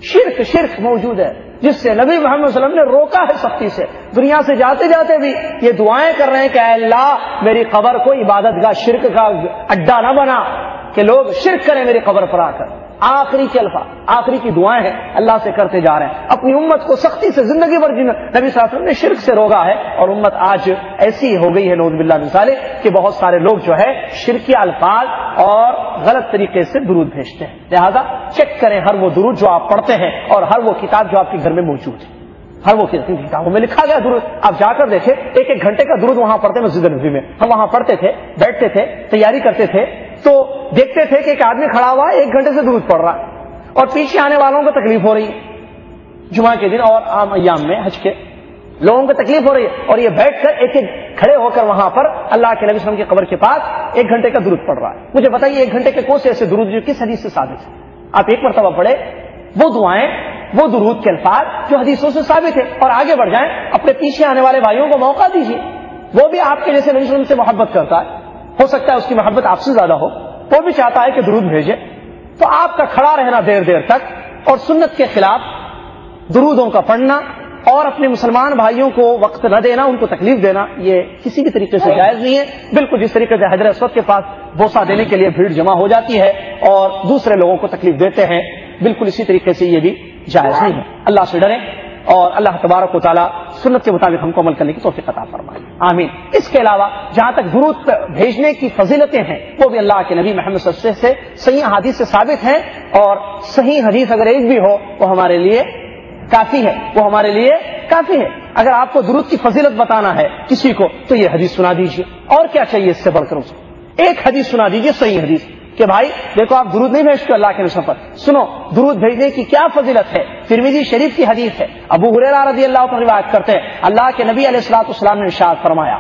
شرک موجود ہے جس سے نبی محمد صلی اللہ علیہ وسلم نے روکا ہے سختی سے. دنیا سے جاتے جاتے بھی یہ دعائیں کر رہے ہیں کہ اے اللہ میری قبر کو عبادت گاہ شرک کا اڈا نہ بنا کہ لوگ شرک کریں میری قبر پر آ کر. آخری کے الفاظ، آخری کی دعائیں ہیں اللہ سے کرتے جا رہے ہیں. اپنی امت کو سختی سے زندگی بھر نبی صلی اللہ علیہ وسلم نے شرک سے روکا ہے، اور امت آج ایسی ہو گئی ہے نعوذ باللہ من ذالک کہ بہت سارے لوگ جو ہے شرکی الفاظ اور غلط طریقے سے درود بھیجتے ہیں. لہذا چیک کریں ہر وہ درود جو آپ پڑھتے ہیں اور ہر وہ کتاب جو آپ کے گھر میں موجود ہے. ہر وہ کتابوں میں لکھا گیا درود آپ جا کر دیکھیں. ایک گھنٹے کا درود وہاں پڑھتے ہیں مسجد نبوی میں. ہم وہاں پڑھتے تھے، بیٹھتے تھے، تیاری کرتے تھے تو دیکھتے تھے کہ ایک آدمی کھڑا ہوا ہے 1 گھنٹے سے درود پڑھ رہا ہے اور پیچھے آنے والوں کو تکلیف ہو رہی ہے. جمعہ کے دن اور عام ایام میں حج کے لوگوں کو تکلیف ہو رہی ہے اور یہ بیٹھ کر ایک کھڑے ہو کر وہاں پر اللہ کے نبی صلی اللہ علیہ وسلم کی قبر کے پاس 1 گھنٹے کا درود پڑھ رہا ہے. مجھے بتائیے 1 گھنٹے کے کون سے ایسے درود جو کس حدیث سے ثابت ہے؟ آپ ایک مرتبہ پڑھے وہ دعائیں، وہ درود کے الفاظ جو حدیثوں سے ثابت ہے اور آگے بڑھ جائیں. اپنے پیچھے آنے والے بھائیوں کو موقع دیجیے. وہ بھی آپ کے جیسے نبی صلی اللہ علیہ وسلم سے محبت کرتا ہے، ہو سکتا ہے اس کی محبت آپ سے زیادہ ہو، وہ بھی چاہتا ہے کہ درود بھیجے. تو آپ کا کھڑا رہنا دیر تک اور سنت کے خلاف درودوں کا پڑھنا اور اپنے مسلمان بھائیوں کو وقت نہ دینا، ان کو تکلیف دینا، یہ کسی بھی طریقے سے جائز نہیں ہے. بالکل جس طریقے سے حضرت اسود کے پاس بوسہ دینے کے لیے بھیڑ جمع ہو جاتی ہے اور دوسرے لوگوں کو تکلیف دیتے ہیں، بالکل اسی طریقے سے یہ بھی جائز نہیں ہے. اللہ سے ڈریں اور اللہ تبارک و تعالیٰ سنت کے مطابق ہم کو عمل کرنے کی توفیق عطا فرمائے. آمین. اس کے علاوہ جہاں تک درود بھیجنے کی فضیلتیں ہیں وہ بھی اللہ کے نبی محمد صلی اللہ علیہ وسلم سے صحیح حدیث سے ثابت ہیں، اور صحیح حدیث اگر ایک بھی ہو وہ ہمارے لیے کافی ہے، وہ ہمارے لیے کافی ہے. اگر آپ کو درود کی فضیلت بتانا ہے کسی کو تو یہ حدیث سنا دیجیے، اور کیا چاہیے اس سے بڑھ کر اسے. ایک حدیث سنا دیجیے، صحیح حدیث کہ بھائی دیکھو آپ درود نہیں بھیجتے اللہ کے نبی پر، سنو درود بھیجنے کی کیا فضیلت ہے. ترمذی شریف کی حدیث ہے، ابو ہریرہ رضی اللہ عنہ روایت کرتے ہیں اللہ کے نبی علیہ الصلوۃ والسلام نے ارشاد فرمایا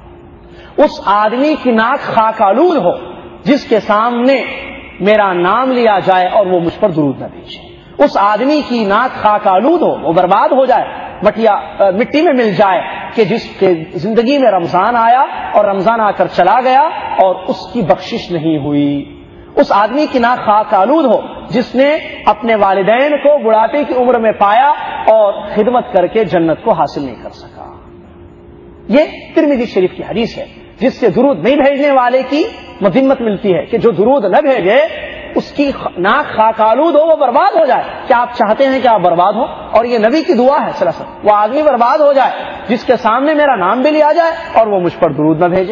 اس آدمی کی ناک خاک آلود ہو جس کے سامنے میرا نام لیا جائے اور وہ مجھ پر درود نہ بھیجے. اس آدمی کی ناک خاک آلود ہو، وہ برباد ہو جائے، مٹی میں مل جائے کہ جس کے زندگی میں رمضان آیا اور رمضان آ کر چلا گیا اور اس کی بخشش نہیں ہوئی. اس آدمی کی ناک خاک آلود ہو جس نے اپنے والدین کو بڑھاپے کی عمر میں پایا اور خدمت کر کے جنت کو حاصل نہیں کر سکا. یہ ترمذی شریف کی حدیث ہے جس سے درود نہیں بھیجنے والے کی مذمت ملتی ہے کہ جو درود نہ بھیجے اس کی ناک خاک آلود ہو، وہ برباد ہو جائے. کیا آپ چاہتے ہیں کہ آپ برباد ہو؟ اور یہ نبی کی دعا ہے صلی اللہ علیہ وسلم، وہ آدمی برباد ہو جائے جس کے سامنے میرا نام بھی لیا جائے اور وہ مجھ پر درود نہ بھیجے.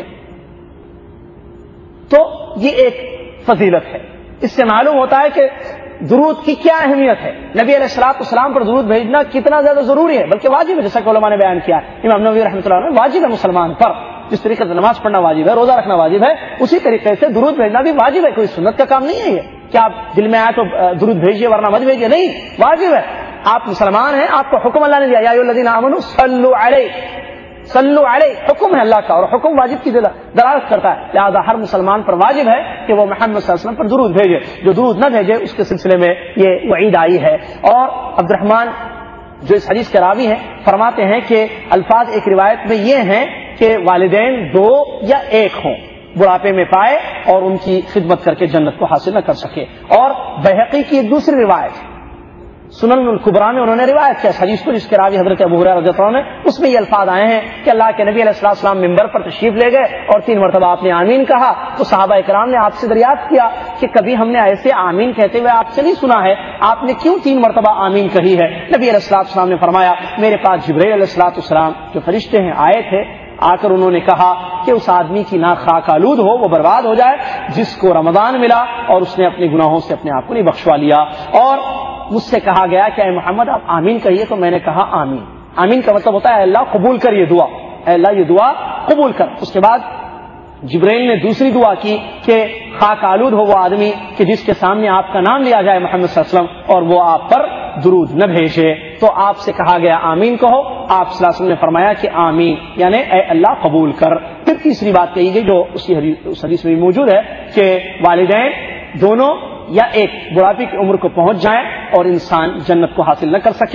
تو یہ ایک فضیلت ہے. اس سے معلوم ہوتا ہے کہ درود کی کیا اہمیت ہے. نبی علیہ الصلوۃ والسلام پر درود بھیجنا کتنا زیادہ ضروری ہے، بلکہ واجب ہے، جیسا کہ علماء نے بیان کیا. امام نووی رحمۃ اللہ علیہ واجب ہے مسلمان پر، جس طریقے سے نماز پڑھنا واجب ہے، روزہ رکھنا واجب ہے، اسی طریقے سے درود بھیجنا بھی واجب ہے. کوئی سنت کا کام نہیں ہے یہ کہ آپ دل میں آئے تو درود بھیجیے ورنہ مت بھیجیے، نہیں، واجب ہے. آپ مسلمان ہیں، آپ کو حکم اللہ نے دیا یا ایھا الذین آمنوا صلوا علیہ، صلو علیہ، حکم ہے اللہ کا اور حکم واجب کی دلالت کرتا ہے. لہذا ہر مسلمان پر واجب ہے کہ وہ محمد صلی اللہ علیہ وسلم پر درود بھیجے. جو درود نہ بھیجے اس کے سلسلے میں یہ وعید آئی ہے. اور عبد الرحمن جو اس حدیث کے راوی ہیں فرماتے ہیں کہ الفاظ ایک روایت میں یہ ہیں کہ والدین 2 یا 1 ہوں، بڑھاپے میں پائے اور ان کی خدمت کر کے جنت کو حاصل نہ کر سکے. اور بہقی کی ایک دوسری روایت سنن الکبریٰ میں انہوں نے روایت کیا اس حدیث کو، جس کے راوی حضرت ابو ہریرہ رضی اللہ عنہ، اس میں یہ الفاظ آئے ہیں کہ اللہ کے نبی علیہ الصلوۃ والسلام منبر پر تشریف لے گئے اور 3 مرتبہ آپ نے آمین کہا. تو صحابہ کرام نے آپ سے دریافت کیا کہ کبھی ہم نے ایسے آمین کہتے ہوئے آپ سے نہیں سنا ہے، آپ نے کیوں 3 مرتبہ آمین کہی ہے؟ نبی علیہ الصلوۃ والسلام نے فرمایا میرے پاس جبرائیل علیہ الصلوۃ والسلام جو فرشتے ہیں آئے تھے، آ کر انہوں نے کہا کہ اس آدمی کی ناک خاک آلود ہو، وہ برباد ہو جائے جس کو رمضان ملا اور اس نے اپنے گناہوں سے اپنے آپ کو نہیں بخشوا لیا. اور مجھ سے کہا گیا کہ اے محمد آپ آمین کہیے، تو میں نے کہا آمین. آمین کا مطلب ہوتا ہے اے اللہ قبول کر یہ دعا، اے اللہ یہ دعا قبول کر. اس کے بعد جبرائیل نے دوسری دعا کی کہ خاک آلود ہو وہ آدمی کہ جس کے سامنے آپ کا نام لیا جائے محمد صلی اللہ علیہ وسلم اور وہ آپ پر درود نہ بھیجے. تو آپ سے کہا گیا آمین کہو، آپ صلی اللہ علیہ وسلم نے فرمایا کہ آمین یعنی اے اللہ قبول کر. پھر تیسری بات کہی گئی جو اس حدیث میں موجود ہے کہ والدین دونوں یا 1 بڑھاپے کی عمر کو پہنچ جائیں اور انسان جنت کو حاصل نہ کر سکے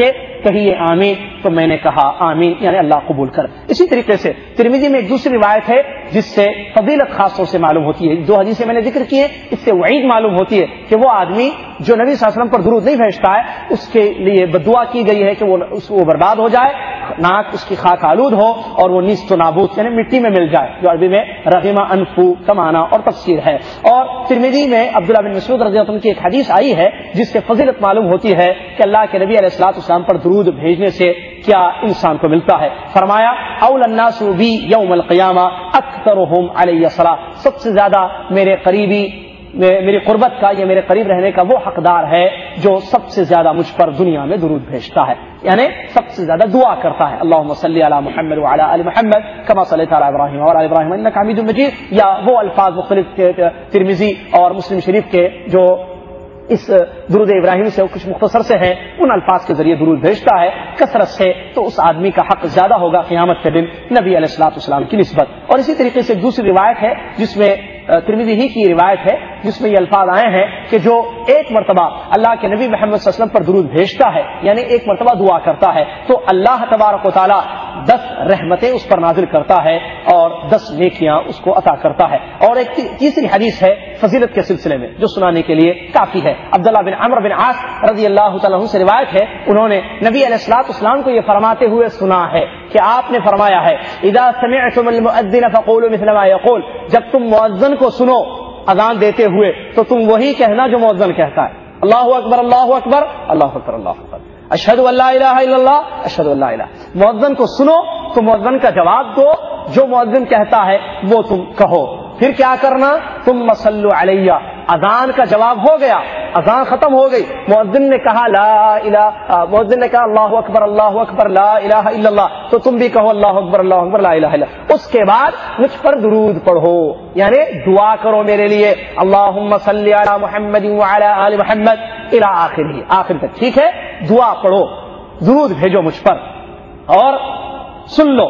کہیے آمین، تو میں نے کہا آمین، یعنی اللہ قبول کر۔ اسی طریقے سے ترمذی میں ایک دوسری روایت ہے جس سے فضیلت خاص طور سے معلوم ہوتی ہے، دو حدیثیں میں نے ذکر کی ہیں، اس سے وعید معلوم ہوتی ہے کہ وہ آدمی جو نبی صلی اللہ علیہ وسلم پر درود نہیں بھیجتا ہے اس کے لیے بددعا کی گئی ہے کہ وہ برباد ہو جائے، ناک اس کی خاک آلود ہو اور وہ نیست و نابود یعنی مٹی میں مل جائے، جو عربی میں رغم انفو کا معنی اور تفسیر ہے۔ اور ترمذی میں عبداللہ بن مسعود رضی اللہ عنہ کی ایک حدیث آئی ہے جس سے فضیلت معلوم ہوتی ہے کہ اللہ کے نبی علیہ الصلوۃ والسلام پر درود بھیجنے سے کیا انسان کو ملتا ہے۔ فرمایا اول الناس بی یوم القیامہ اکثرهم علی الصلاۃ، سب سے زیادہ میرے قریبی میری قربت کا یا میرے قریب رہنے کا وہ حقدار ہے جو سب سے زیادہ مجھ پر دنیا میں درود بھیجتا ہے، یعنی سب سے زیادہ دعا کرتا ہے، اللہم صلی علی محمد وعلی آل محمد کما صلیت علی ابراہیم وعلی ابراہیم انک حمید مجید، یا وہ الفاظ مختلف ترمذی اور مسلم شریف کے جو اس درود ابراہیم سے کچھ مختصر سے ہیں، ان الفاظ کے ذریعے درود بھیجتا ہے کثرت سے، تو اس آدمی کا حق زیادہ ہوگا قیامت کے دن نبی علیہ الصلوۃ والسلام کی نسبت۔ اور اسی طریقے سے ایک دوسری روایت ہے جس میں ترمذی ہی کی روایت ہے جس میں یہ الفاظ آئے ہیں کہ جو ایک مرتبہ اللہ کے نبی محمد صلی اللہ علیہ وسلم پر درود بھیجتا ہے، یعنی ایک مرتبہ دعا کرتا ہے، تو اللہ تبارک و تعالی 10 رحمتیں اس پر نازل کرتا ہے اور 10 نیکیاں اس کو عطا کرتا ہے۔ اور ایک تیسری حدیث ہے فضیلت کے سلسلے میں جو سنانے کے لیے کافی ہے، عبداللہ بن عمرو بن عاص رضی اللہ تعالیٰ عنہ سے روایت ہے، انہوں نے نبی علیہ الصلوۃ والسلام کو یہ فرماتے ہوئے سنا ہے کہ آپ نے فرمایا ہے اذا سمعتم المؤذن فقولوا مثل ما يقول، جب تم مؤذن کو سنو اذان دیتے ہوئے تو تم وہی کہنا جو مؤذن کہتا ہے، اللہ اکبر اللہ اکبر اللہ اکبر اللہ اکبر، اشہد ان لا الہ الا اللہ اشہد ان لا الہ۔ مؤذن کو سنو تو مؤذن کا جواب دو، جو مؤذن کہتا ہے وہ تم کہو۔ پھر کیا کرنا، ثم صلوا علیہ، اذان کا جواب ہو گیا، اذان ختم ہو گئی، مؤذن نے کہا مؤذن نے کہا اللہ اکبر لا الہ الا اللہ، تو تم بھی کہو اللہ اکبر لا الہ الا اللہ۔ اس کے بعد مجھ پر درود پڑھو، یعنی دعا کرو میرے لیے، اللہم صلی علی محمد وعلی آل محمد الی آخرہ، آخر تک، ٹھیک ہے، دعا پڑھو، درود بھیجو مجھ پر۔ اور سن لو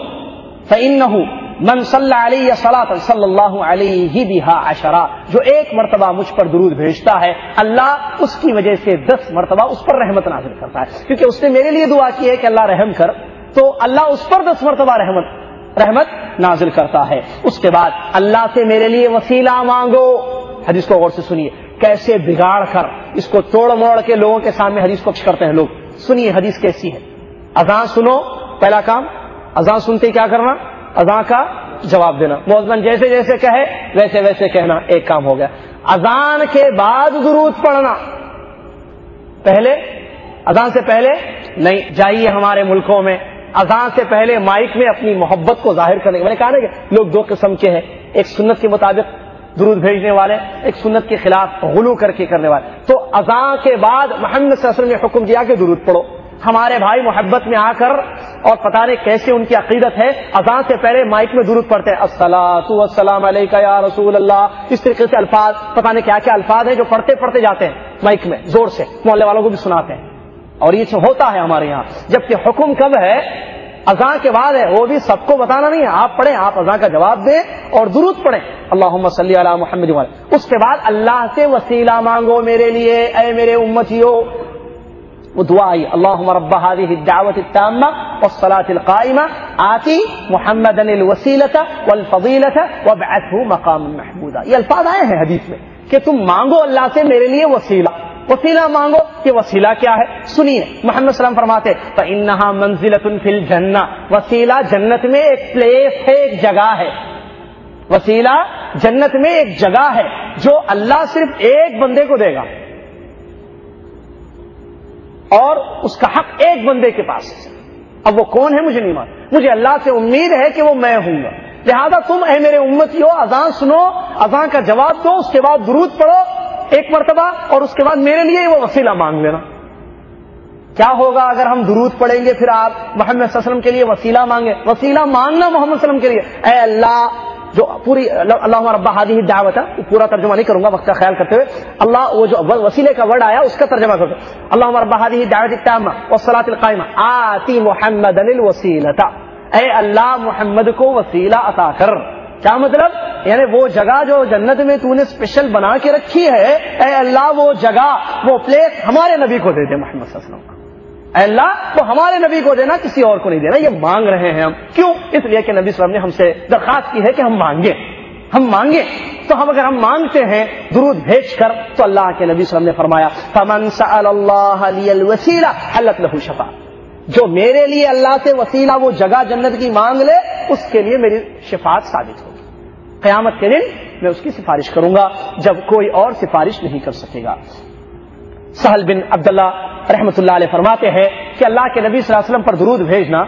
فإنہ من صلی علی صلاۃ صلی اللہ علیہ بہا عشرہ، جو ایک مرتبہ مجھ پر درود بھیجتا ہے اللہ اس کی وجہ سے 10 مرتبہ اس پر رحمت نازل کرتا ہے، کیونکہ اس نے میرے لیے دعا کی ہے کہ اللہ رحم کر، تو اللہ اس پر 10 مرتبہ رحمت نازل کرتا ہے۔ اس کے بعد اللہ سے میرے لیے وسیلہ مانگو، حدیث کو غور سے سنیے، کیسے بگاڑ کر اس کو توڑ موڑ کے لوگوں کے سامنے حدیث کو پیش کرتے ہیں لوگ۔ سنیے حدیث کیسی ہے، اذان سنو، پہلا کام اذان سنتے کیا کرنا، اذان کا جواب دینا، مؤذن جیسے جیسے کہے ویسے ویسے کہنا، ایک کام ہو گیا۔ اذان کے بعد درود پڑھنا، پہلے اذان سے پہلے نہیں، جائیے ہمارے ملکوں میں اذان سے پہلے مائک میں اپنی محبت کو ظاہر کرنے کے، میں نے کہا نا کہ لوگ 2 قسم کے ہیں، ایک سنت کے مطابق درود بھیجنے والے، ایک سنت کے خلاف غلو کر کے کرنے والے۔ تو اذان کے بعد محمد صلی اللہ علیہ وسلم نے حکم دیا کہ درود پڑھو۔ ہمارے بھائی محبت میں آ کر اور پتہ نہیں کیسے ان کی عقیدت ہے، اذان سے پہلے مائک میں درود پڑھتے ہیں، الصلاۃ والسلام علیک یا رسول اللہ، اس طریقے سے الفاظ، پتہ نہیں کیا کیا الفاظ ہیں جو پڑھتے جاتے ہیں مائک میں زور سے، محلے والوں کو بھی سناتے ہیں، اور یہ ہوتا ہے ہمارے یہاں۔ جبکہ حکم کب ہے، اذان کے بعد ہے، وہ بھی سب کو بتانا نہیں ہے، آپ پڑھیں، آپ اذان کا جواب دیں اور درود پڑھیں، اللہم صلی علی محمد وعلی۔ اس کے بعد اللہ سے وسیلہ مانگو میرے لیے، اے میرے امتیو، وہ دعا آئی، اللہم رب هذه الدعوة التامة والصلاة القائمة آتی محمدا الوسیلة والفضیلة وابعثه مقاما محمودا۔ یہ الفاظ آئے ہیں حدیث میں کہ تم مانگو اللہ سے میرے لیے وسیلہ مانگو۔ یہ وسیلہ کیا ہے سنیے، محمد صلی اللہ علیہ وسلم فرماتے فإنها منزلة في الجنة، وسیلہ جنت میں ایک پلیس ہے، ایک جگہ ہے، وسیلہ جنت میں ایک جگہ ہے جو اللہ صرف ایک بندے کو دے گا، اور اس کا حق ایک بندے کے پاس ہے۔ اب وہ کون ہے مجھے نہیں معلوم، مجھے اللہ سے امید ہے کہ وہ میں ہوں گا، لہذا تم اے میرے امتیو اذان سنو، اذان کا جواب دو، اس کے بعد درود پڑھو ایک مرتبہ، اور اس کے بعد میرے لیے وہ وسیلہ مانگ لینا۔ کیا ہوگا اگر ہم درود پڑھیں گے پھر آپ محمد صلی اللہ علیہ وسلم کے لیے وسیلہ مانگے، وسیلہ مانگنا محمد صلی اللہ علیہ وسلم کے لیے، اے اللہ، جو پوری اللہم رب هذه الدعوة، پورا ترجمہ نہیں کروں گا وقت کا خیال کرتے ہوئے، اللہ وہ جو وسیلے کا ورڈ آیا اس کا ترجمہ کرتے، اللہم رب هذه الدعوة التامة والصلاة القائمة آتی محمدا الوسیلة، اے اللہ محمد کو وسیلہ عطا کر۔ کیا مطلب، یعنی وہ جگہ جو جنت میں تو نے اسپیشل بنا کے رکھی ہے، اے اللہ وہ جگہ، وہ پلیس ہمارے نبی کو دے دے، محمد صلی اللہ علیہ وسلم۔ اے اللہ تو ہمارے نبی کو دینا, کسی اور کو نہیں دینا. یہ مانگ رہے ہیں ہم, کیوں؟ اس لیے کہ نبی صلی اللہ علیہ وسلم نے ہم سے درخواست کی ہے کہ ہم مانگیں. تو اگر ہم مانگتے ہیں درود بھیج کر, تو اللہ کے نبی صلی اللہ علیہ وسلم نے فرمایا فمن سأل اللہ لی الوسیلہ حلت لہ شفاعۃ, جو میرے لیے اللہ سے وسیلہ, وہ جگہ جنت کی مانگ لے, اس کے لیے میری شفاعت ثابت ہوگی. قیامت کے دن میں اس کی سفارش کروں گا جب کوئی اور سفارش نہیں کر سکے گا. سہل بن عبداللہ رحمۃ اللہ علیہ فرماتے ہیں کہ اللہ کے نبی صلی اللہ علیہ وسلم پر درود بھیجنا,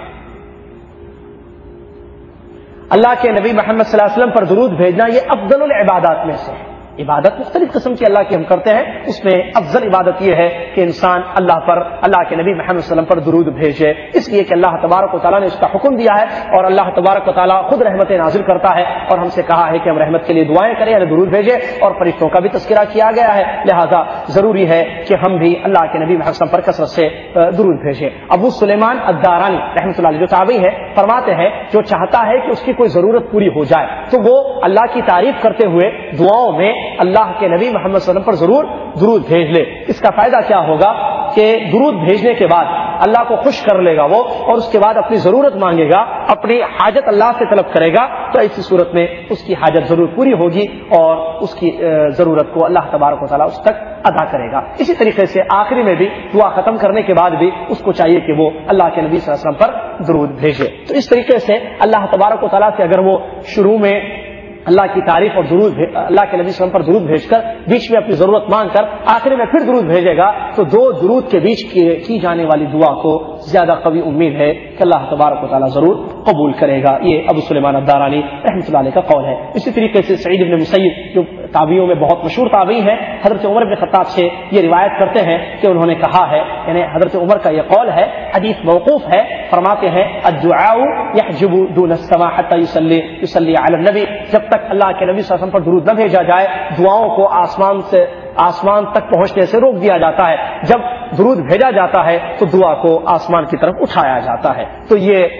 اللہ کے نبی محمد صلی اللہ علیہ وسلم پر درود بھیجنا یہ افضل العبادات میں سے ہے. عبادت مختلف قسم کی اللہ کی ہم کرتے ہیں, اس میں افضل عبادت یہ ہے کہ انسان اللہ کے نبی محمد صلی اللہ علیہ وسلم پر درود بھیجے, اس لیے کہ اللہ تبارک و تعالیٰ نے اس کا حکم دیا ہے, اور اللہ تبارک و تعالیٰ خود رحمتیں نازل کرتا ہے, اور ہم سے کہا ہے کہ ہم رحمت کے لیے دعائیں کریں, یعنی درود بھیجیں, اور فرشتوں کا بھی تذکرہ کیا گیا ہے. لہذا ضروری ہے کہ ہم بھی اللہ کے نبی محمد صلی اللہ علیہ وسلم پر کثرت سے درود بھیجیں. ابو سلیمان الدارانی رحمۃ اللہ علیہ جو تابعی ہے فرماتے ہیں جو چاہتا ہے کہ اس کی کوئی ضرورت پوری ہو جائے تو وہ اللہ کی تعریف کرتے ہوئے دعاؤں میں اللہ کے نبی محمد صلی اللہ علیہ وسلم پر ضرور درود بھیج لے. اس کا فائدہ کیا ہوگا کہ درود بھیجنے کے بعد اللہ کو خوش کر لے گا وہ, اور اس کے بعد اپنی ضرورت مانگے گا, اپنی حاجت اللہ سے طلب کرے گا, تو ایسی صورت میں اس کی حاجت ضرور پوری ہوگی اور اس کی ضرورت کو اللہ تبارک و تعالیٰ اس تک ادا کرے گا. اسی طریقے سے آخری میں بھی دعا ختم کرنے کے بعد بھی اس کو چاہیے کہ وہ اللہ کے نبی صلی اللہ علیہ وسلم پر درود بھیجے. تو اس طریقے سے اللہ تبارک و تعالیٰ سے اگر وہ شروع میں اللہ کی تعریف اور اللہ کے نبی صلی اللہ علیہ وسلم پر درود بھیج کر, بیچ میں اپنی ضرورت مانگ کر, آخری میں پھر درود بھیجے گا, تو دو درود کے بیچ کی جانے والی دعا کو زیادہ قوی امید ہے کہ اللہ تبارک و تعالیٰ ضرور قبول کرے گا. یہ ابو سلیمان الدارانی رحمۃ اللہ علیہ کا قول ہے. اسی طریقے سے سعید بن مسیب جو تابعیوں میں بہت مشہور تابعی ہیں, حضرت عمر بن خطاب سے یہ روایت کرتے ہیں کہ انہوں نے کہا ہے, یعنی حضرت عمر کا یہ قول ہے, حدیث موقوف ہے, فرماتے ہیں الدعاء يحجب دون السماء حتى يصلي على النبي, جب تک اللہ کے نبی صلی اللہ علیہ وسلم پر درود نہ بھیجا جائے دعاؤں کو آسمان تک پہنچنے سے روک دیا جاتا ہے. جب درود بھیجا جاتا ہے تو دعا کو آسمان کی طرف اٹھایا جاتا ہے. تو یہ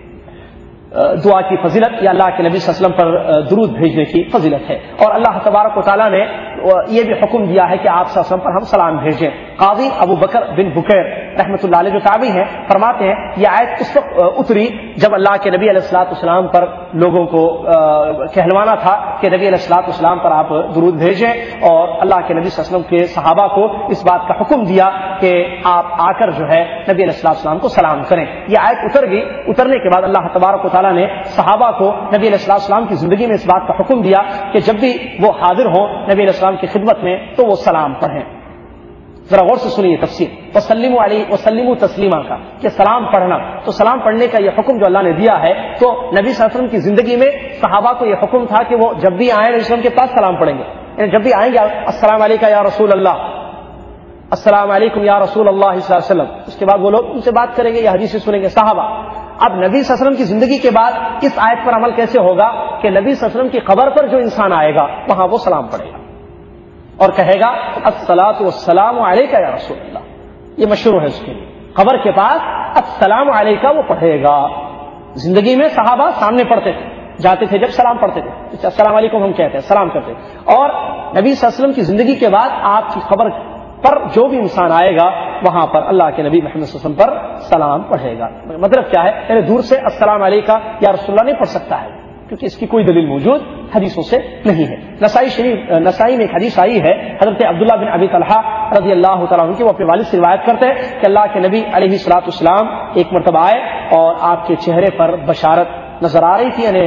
دعا کی فضیلت یا اللہ کے نبی صلی اللہ علیہ وسلم پر درود بھیجنے کی فضیلت ہے. اور اللہ تبارک و تعالیٰ نے یہ بھی حکم دیا ہے کہ آپ صلی اللہ علیہ وسلم پر ہم سلام بھیجیں. قاضی ابو بکر بن بکیر رحمۃ اللہ علیہ جو تابعی ہیں فرماتے ہیں یہ آیت اس وقت اتری جب اللہ کے نبی علیہ الصلوۃ والسلام پر لوگوں کو کہلوانا تھا کہ نبی علیہ الصلوۃ والسلام پر آپ درود بھیجیں, اور اللہ کے نبی صلی اللہ علیہ وسلم کے صحابہ کو اس بات کا حکم دیا کہ آپ آ کر جو ہے نبی علیہ الصلوۃ والسلام کو سلام کریں. یہ آیت اتر گئی. اترنے کے بعد اللہ تبارک و تعالیٰ نے صحابہ کو نبی علیہ الصلوۃ والسلام کی زندگی میں اس بات کا حکم دیا کہ جب بھی وہ حاضر ہوں نبی علیہ السلام کی خدمت میں تو وہ سلام پڑھیں. ذرا غور سے سنیے تفسیر وسلموا علیہ وسلموا تسلیما کا, کہ سلام پڑھنا. تو سلام پڑھنے کا یہ حکم جو اللہ نے دیا ہے, تو نبی صلی اللہ علیہ وسلم کی زندگی میں صحابہ کو یہ حکم تھا کہ وہ جب بھی آئیں نبی صلی اللہ علیہ وسلم کے پاس سلام پڑھیں گے. یعنی جب بھی آئیں گے السلام علیکم یا رسول اللہ, السلام علیکم یا رسول اللہ صلی اللہ علیہ وسلم, اس کے بعد وہ لوگ ان سے بات کریں گے یا حدیث سنیں گے صحابہ. اب نبی صلی اللہ علیہ وسلم کی زندگی کے بعد اس آیت پر عمل کیسے ہوگا کہ نبی صلی اللہ علیہ وسلم کی قبر پر جو انسان آئے گا وہاں وہ سلام پڑھے گا اور کہے گا الصلاۃ والسلام علیک یا رسول اللہ. یہ مشروع ہے اس کے لیے. قبر کے پاس السلام علیک وہ پڑھے گا. زندگی میں صحابہ سامنے پڑھتے تھے, جاتے تھے جب سلام پڑھتے تھے, السلام علیکم ہم کہتے ہیں, سلام کرتے, اور نبی صلی اللہ علیہ وسلم کی زندگی کے بعد آپ کی قبر پر جو بھی انسان آئے گا وہاں پر اللہ کے نبی محمد صلی اللہ علیہ وسلم پر سلام پڑھے گا. مطلب کیا ہے, یعنی دور سے السلام علیکم یا رسول اللہ نہیں پڑھ سکتا ہے, کیونکہ اس کی کوئی دلیل موجود حدیثوں سے نہیں ہے. نسائی میں ایک حدیث آئی ہے حضرت عبداللہ بن ابی طلحہ رضی اللہ تعالیٰ عنہ کی, وہ اپنے والد سے روایت کرتے ہیں کہ اللہ کے نبی علیہ الصلوۃ والسلام ایک مرتبہ آئے اور آپ کے چہرے پر بشارت نظر آ رہی تھی, یعنی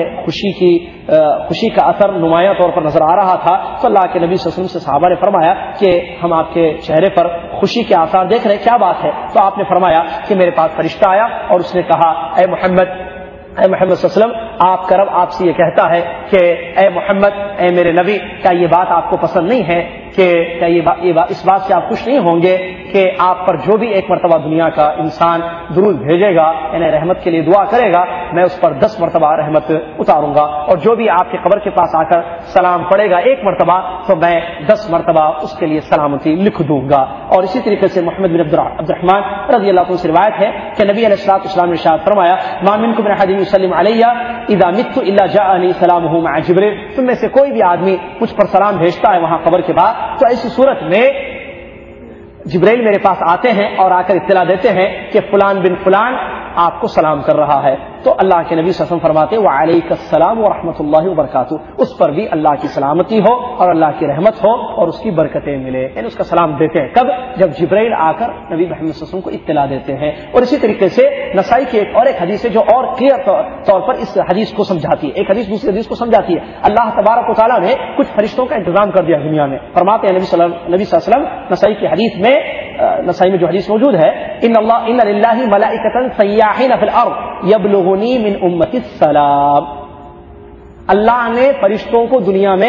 خوشی کا اثر نمایاں طور پر نظر آ رہا تھا. تو اللہ کے نبی صلی اللہ علیہ وسلم سے صحابہ نے فرمایا کہ ہم آپ کے چہرے پر خوشی کے آثار دیکھ رہے ہیں, کیا بات ہے؟ تو آپ نے فرمایا کہ میرے پاس فرشتہ آیا اور اس نے کہا اے محمد صلی اللہ علیہ وسلم, آپ کا رب آپ سے یہ کہتا ہے کہ اے محمد, اے میرے نبی, کیا یہ بات آپ کو پسند نہیں ہے کہ کیا اس بات سے آپ خوش نہیں ہوں گے کہ آپ پر جو بھی ایک مرتبہ دنیا کا انسان درود بھیجے گا, یعنی رحمت کے لیے دعا کرے گا, میں اس پر 10 مرتبہ رحمت اتاروں گا, اور جو بھی آپ کے قبر کے پاس آ کر سلام پڑے گا ایک مرتبہ تو میں 10 مرتبہ اس کے لیے سلامتی لکھ دوں گا. اور اسی طریقے سے محمد بن عبد الرحمن رضی اللہ عنہ سے روایت ہے کہ نبی علیہ الصلوۃ والسلام نے ارشاد فرمایا ما منکم من احد یسلم علی اذا مت الا جاءنی سلامہ مع جبریل, تم میں سے کوئی بھی آدمی مجھ پر سلام بھیجتا ہے وہاں قبر کے بعد, تو ایسی صورت میں جبرائیل میرے پاس آتے ہیں اور آ کر اطلاع دیتے ہیں کہ فلان بن فلان آپ کو سلام کر رہا ہے، تو اللہ کے نبی صلی اللہ علیہ وسلم فرماتے وعلیک السلام ورحمۃ اللہ وبرکاتہ، اس پر بھی اللہ کی سلامتی ہو اور اللہ کی رحمت ہو اور اس کی برکتیں ملے، یعنی اس کا سلام دیتے ہیں۔ کب؟ جب جبرائیل آ کر نبی محمد صلی اللہ علیہ وسلم کو اطلاع دیتے ہیں۔ اور اسی طریقے سے نسائی کی ایک حدیث ہے جو اور کلیئر طور پر اس حدیث کو سمجھاتی ہے، ایک حدیث دوسری حدیث کو سمجھاتی ہے۔ اللہ تبارک و تعالیٰ نے کچھ فرشتوں کا انتظام کر دیا دنیا میں، فرماتے ہیں نبی صلی اللہ علیہ وسلم نسائی کی حدیث میں، نسائی میں جو حدیث موجود ہے، ان للہ ملائکۃ سیاحین فی الارض یبلغنی من امتی السلام، اللہ نے فرشتوں کو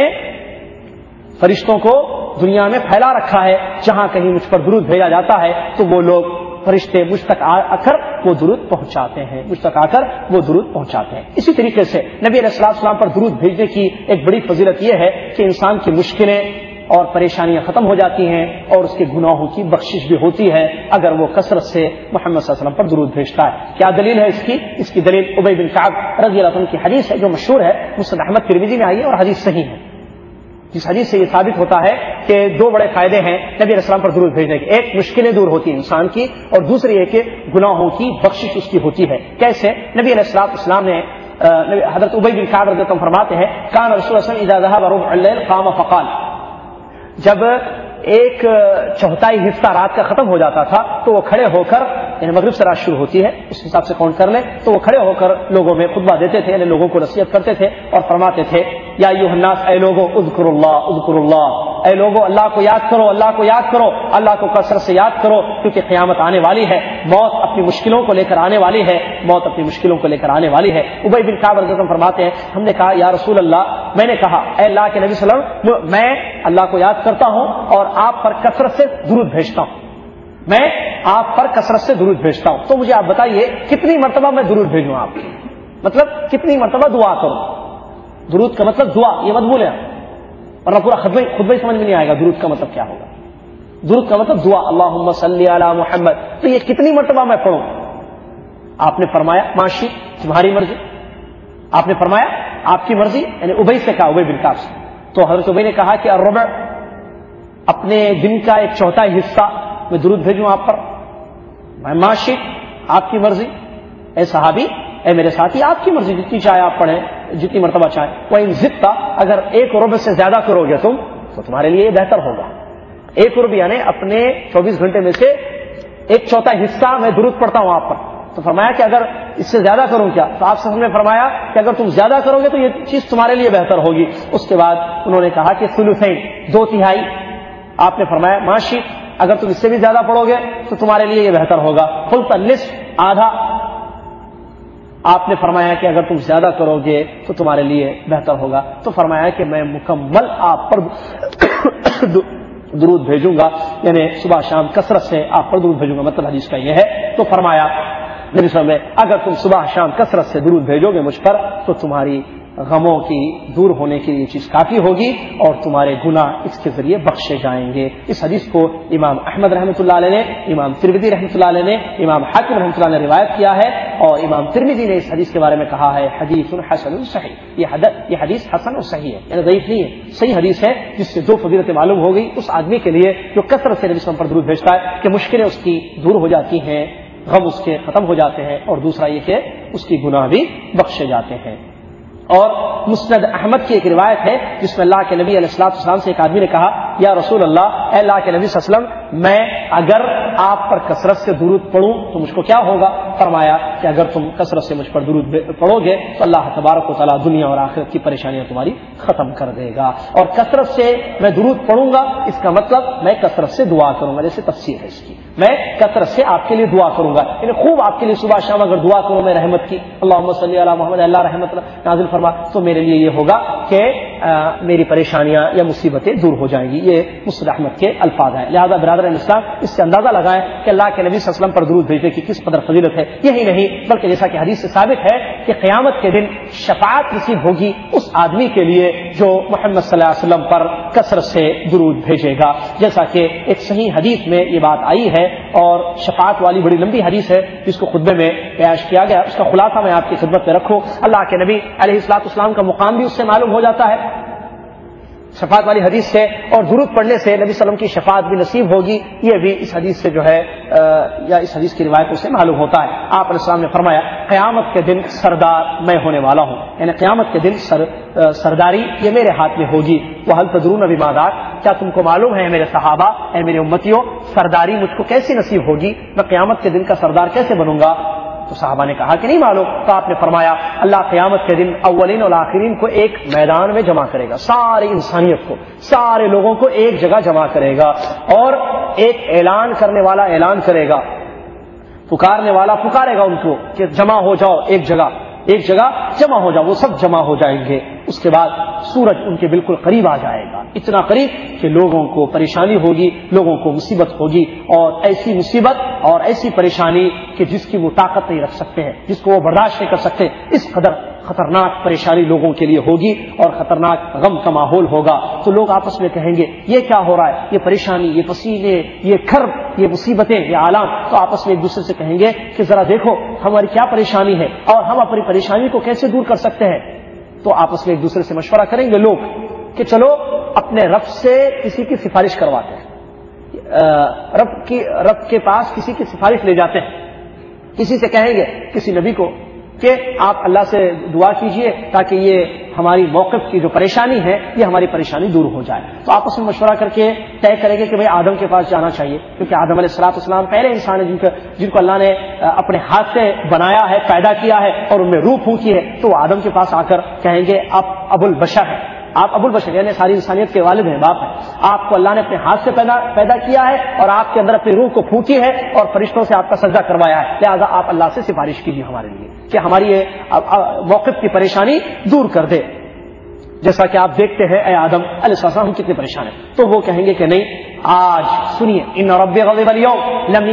دنیا میں پھیلا رکھا ہے، جہاں کہیں مجھ پر درود بھیجا جاتا ہے تو وہ لوگ فرشتے مجھ تک آ کر وہ درود پہنچاتے ہیں، اسی طریقے سے نبی علیہ السلام پر درود بھیجنے کی ایک بڑی فضیلت یہ ہے کہ انسان کی مشکلیں اور پریشانیاں ختم ہو جاتی ہیں اور اس کے گناہوں کی بخشش بھی ہوتی ہے اگر وہ کثرت سے محمد صلی اللہ علیہ وسلم پر درود بھیجتا ہے۔ کیا دلیل ہے اس کی دلیل ابی بن کعب رضی اللہ عنہ کی حدیث ہے جو مشہور ہے، مسند احمد ترمذی میں آئی ہے اور حدیث صحیح ہے، جس حدیث سے یہ ثابت ہوتا ہے کہ دو بڑے فائدے ہیں نبی علیہ السلام پر درود بھیجنے کے، ایک مشکلیں دور ہوتی ہیں انسان کی، اور دوسری یہ کہ گناہوں کی بخشش اس کی ہوتی ہے۔ کیسے؟ نبی علیہ السلام نے حضرت ابی بن کعب رضی اللہ عنہ فرماتے ہیں کان رسول اللہ صلی اللہ علیہ وسلم اذا ذهب ربع الليل قام فقال، جب ایک چوتھائی حصہ رات کا ختم ہو جاتا تھا تو وہ کھڑے ہو کر، یعنی مغرب سے رات شروع ہوتی ہے اس حساب سے کاؤنٹ کر لیں، تو وہ کھڑے ہو کر لوگوں میں خطبہ دیتے تھے، یعنی لوگوں کو نصیحت کرتے تھے اور فرماتے تھے یا ایھا الناس، اے لوگو اذکروا اللہ، اے لوگو اللہ کو یاد کرو، اللہ کو کثرت سے یاد کرو، کیونکہ قیامت آنے والی ہے، موت اپنی مشکلوں کو لے کر آنے والی ہے۔ ابی بن کعب رضی اللہ عنہ فرماتے ہیں ہم نے کہا یا رسول اللہ، میں نے کہا اے اللہ کے نبی صلی اللہ علیہ وسلم، میں اللہ کو یاد کرتا ہوں اور آپ پر کثرت سے درود بھیجتا ہوں، تو مجھے آپ بتائیے کتنی مرتبہ میں درود بھیجوں آپ، مطلب کتنی مرتبہ دعا کروں؟ درود کا مطلب دعا، یہ مت بھولیں ورنہ پورا خطبہ ہی سمجھ میں نہیں آئے گا درود کا مطلب کیا ہوگا۔ درود کا مطلب دعا، اللہم صلی علی محمد، تو یہ کتنی مرتبہ میں پڑھوں؟ آپ نے فرمایا ماشی، تمہاری مرضی، آپ نے فرمایا آپ کی مرضی، یعنی ابی سے کہا، ابی بن کعب سے، تو حضرت ابی نے کہا کہ الربع، اپنے دن کا ایک چوتھائی حصہ میں درود بھیجوں آپ پر، میں ماشی، آپ کی مرضی، اے صحابی، اے میرے ساتھی، آپ کی مرضی، جتنی چاہے آپ پڑھیں، جتنی مرتبہ چاہے، وَإِن زِدْتَ، اگر ایک ربع سے زیادہ کرو گے تم تو تمہارے لیے بہتر ہوگا۔ ایک ربع یعنی اپنے 24 گھنٹے میں سے ایک چوتھائی حصہ میں درود پڑھتا ہوں آپ پر، تو فرمایا کہ اگر اس سے زیادہ کروں کیا؟ تو آپ نے فرمایا کہ اگر تم زیادہ کرو گے تو یہ چیز تمہارے لیے بہتر ہوگی۔ اس کے بعد انہوں نے کہا کہ ثلثین، 2/3، آپ نے فرمایا ماشی، اگر تم اس سے بھی زیادہ پڑھو گے تو تمہارے لیے یہ بہتر ہوگا۔ قلت النصف، آدھا، آپ نے فرمایا کہ اگر تم زیادہ کرو گے تو تمہارے لیے بہتر ہوگا، تو فرمایا کہ میں مکمل آپ پر درود بھیجوں گا، یعنی صبح شام کثرت سے آپ پر درود بھیجوں گا، مطلب حدیث کا یہ ہے۔ تو فرمایا نبی صلی اللہ علیہ وسلم، اگر تم صبح شام کثرت سے درود بھیجو گے مجھ پر تو تمہاری غموں کی دور ہونے کے لیے چیز کافی ہوگی اور تمہارے گناہ اس کے ذریعے بخشے جائیں گے۔ اس حدیث کو امام احمد رحمۃ اللہ علیہ نے، امام ترمذی رحمۃ اللہ علیہ نے، امام حاکم رحمۃ اللہ نے روایت کیا ہے، اور امام ترمذی نے اس حدیث کے بارے میں کہا ہے حدیث حسن صحیح، یہ حدیث حسن اور صحیح ہے، یعنی ضعیف نہیں ہے، صحیح حدیث ہے، جس سے دو فضیلتیں معلوم ہو گئی اس آدمی کے لیے جو کثرت سے نبی صلی اللہ علیہ وسلم پر درود بھیجتا ہے کہ مشکلیں اس کی دور ہو جاتی ہیں، غم اس کے ختم ہو جاتے ہیں، اور دوسرا یہ کہ اس کی گناہ بھی بخشے جاتے ہیں۔ اور مسند احمد کی ایک روایت ہے جس میں اللہ کے نبی علیہ السلام سے ایک آدمی نے کہا یا رسول اللہ، اے اللہ کے نبی صلی اللہ علیہ وسلم، میں اگر آپ پر کثرت سے درود پڑھوں تو مجھ کو کیا ہوگا؟ فرمایا کہ اگر تم کثرت سے مجھ پر درود پڑھو گے تو اللہ تبارک و تعالیٰ دنیا اور آخرت کی پریشانیاں تمہاری ختم کر دے گا۔ اور کثرت سے میں درود پڑھوں گا، اس کا مطلب میں کثرت سے دعا کروں گا، جیسے تفسیر ہے اس کی، میں کثرت سے آپ کے لیے دعا کروں گا، یعنی خوب آپ کے لیے صبح شام اگر دعا کروں میں رحمت کی، اللہم صلی علی محمد، اللہ رحمت نازل فرما، تو میرے لیے یہ ہوگا کہ میری پریشانیاں یا مصیبتیں دور ہو جائیں گی۔ یہ مسند احمد کے الفاظ ہیں۔ لہذا برادران اسلام، اس سے اندازہ لگائیں کہ اللہ کے نبی صلی اللہ علیہ وسلم پر درود بھیجنے کی کس قدر فضیلت ہے۔ یہی نہیں بلکہ جیسا کہ حدیث سے ثابت ہے کہ قیامت کے دن شفاعت نصیب ہوگی اس آدمی کے لیے جو محمد صلی اللہ علیہ وسلم پر کثرت سے درود بھیجے گا، جیسا کہ ایک صحیح حدیث میں یہ بات آئی ہے، اور شفاعت والی بڑی لمبی حدیث ہے جس کو خطبے میں پیش کیا گیا، اس کا خلاصہ میں آپ کی خدمت میں رکھوں۔ اللہ کے نبی علیہ الصلوۃ والسلام کا مقام بھی اس سے معلوم ہو جاتا ہے شفاعت والی حدیث سے اور درود پڑھنے سے نبی صلی اللہ علیہ وسلم کی شفاعت بھی نصیب ہوگی، یہ بھی اس حدیث سے جو ہے یا اس حدیث کی روایتوں سے معلوم ہوتا ہے۔ آپ علیہ السلام نے فرمایا قیامت کے دن سردار میں ہونے والا ہوں، یعنی قیامت کے دن سرداری یہ میرے ہاتھ میں ہوگی۔ وَهَلْ تَدْرُونَ بِمَا ذَاكَ، کیا تم کو معلوم ہے میرے صحابہ، اے میرے امتیوں، سرداری مجھ کو کیسی نصیب ہوگی، میں قیامت کے دن کا سردار کیسے بنوں گا؟ تو صحابہ نے کہا کہ نہیں معلوم۔ تو آپ نے فرمایا اللہ قیامت کے دن اولین اور آخرین کو ایک میدان میں جمع کرے گا، ساری انسانیت کو، سارے لوگوں کو ایک جگہ جمع کرے گا، اور ایک اعلان کرنے والا اعلان کرے گا، پکارنے والا پکارے گا ان کو کہ جمع ہو جاؤ ایک جگہ جمع ہو جاؤ، وہ سب جمع ہو جائیں گے۔ اس کے بعد سورج ان کے بالکل قریب آ جائے گا، اتنا قریب کہ لوگوں کو پریشانی ہوگی، لوگوں کو مصیبت ہوگی، اور ایسی مصیبت اور ایسی پریشانی کہ جس کی وہ طاقت نہیں رکھ سکتے ہیں، جس کو وہ برداشت نہیں کر سکتے، اس قدر خطرناک پریشانی لوگوں کے لیے ہوگی اور خطرناک غم کا ماحول ہوگا۔ تو لوگ آپس میں کہیں گے یہ کیا ہو رہا ہے، یہ پریشانی، یہ پسینے، یہ کرب، یہ مصیبتیں، یہ آلام۔ تو آپس میں ایک دوسرے سے کہیں گے کہ ذرا دیکھو ہماری کیا پریشانی ہے اور ہم اپنی پریشانی کو کیسے دور کر سکتے ہیں۔ تو آپس میں ایک دوسرے سے مشورہ کریں گے لوگ کہ چلو اپنے رب سے کسی کی سفارش کرواتے ہیں، رب کے پاس کسی کی سفارش لے جاتے ہیں، کسی سے کہیں گے، کسی نبی کو کہ آپ اللہ سے دعا کیجئے تاکہ یہ ہماری موقف کی جو پریشانی ہے یہ ہماری پریشانی دور ہو جائے۔ تو آپس میں مشورہ کر کے طے کریں گے کہ بھئی آدم کے پاس جانا چاہیے، کیونکہ آدم علیہ السلام پہلے انسان ہیں جن کو اللہ نے اپنے ہاتھ سے بنایا ہے، پیدا کیا ہے اور ان میں روح پھونکی ہے۔ تو وہ آدم کے پاس آ کر کہیں گے آپ ابو البشر ہیں، آپ ابو البشر یعنی ساری انسانیت کے والد ہیں، باپ ہیں، آپ کو اللہ نے اپنے ہاتھ سے پیدا کیا ہے اور آپ کے اندر اپنی روح کو پھونکی ہے اور فرشتوں سے آپ کا سجدہ کروایا ہے، لہذا آپ اللہ سے سفارش کیجیے ہمارے لیے کہ ہماری یہ موقف کی پریشانی دور کر دے۔ جیسا کہ آپ دیکھتے ہیں اے آدم علیہ السلام کتنے پریشان ہیں۔ تو وہ کہیں گے کہ نہیں، آج سنیے، ان ربی غضب اليوم لم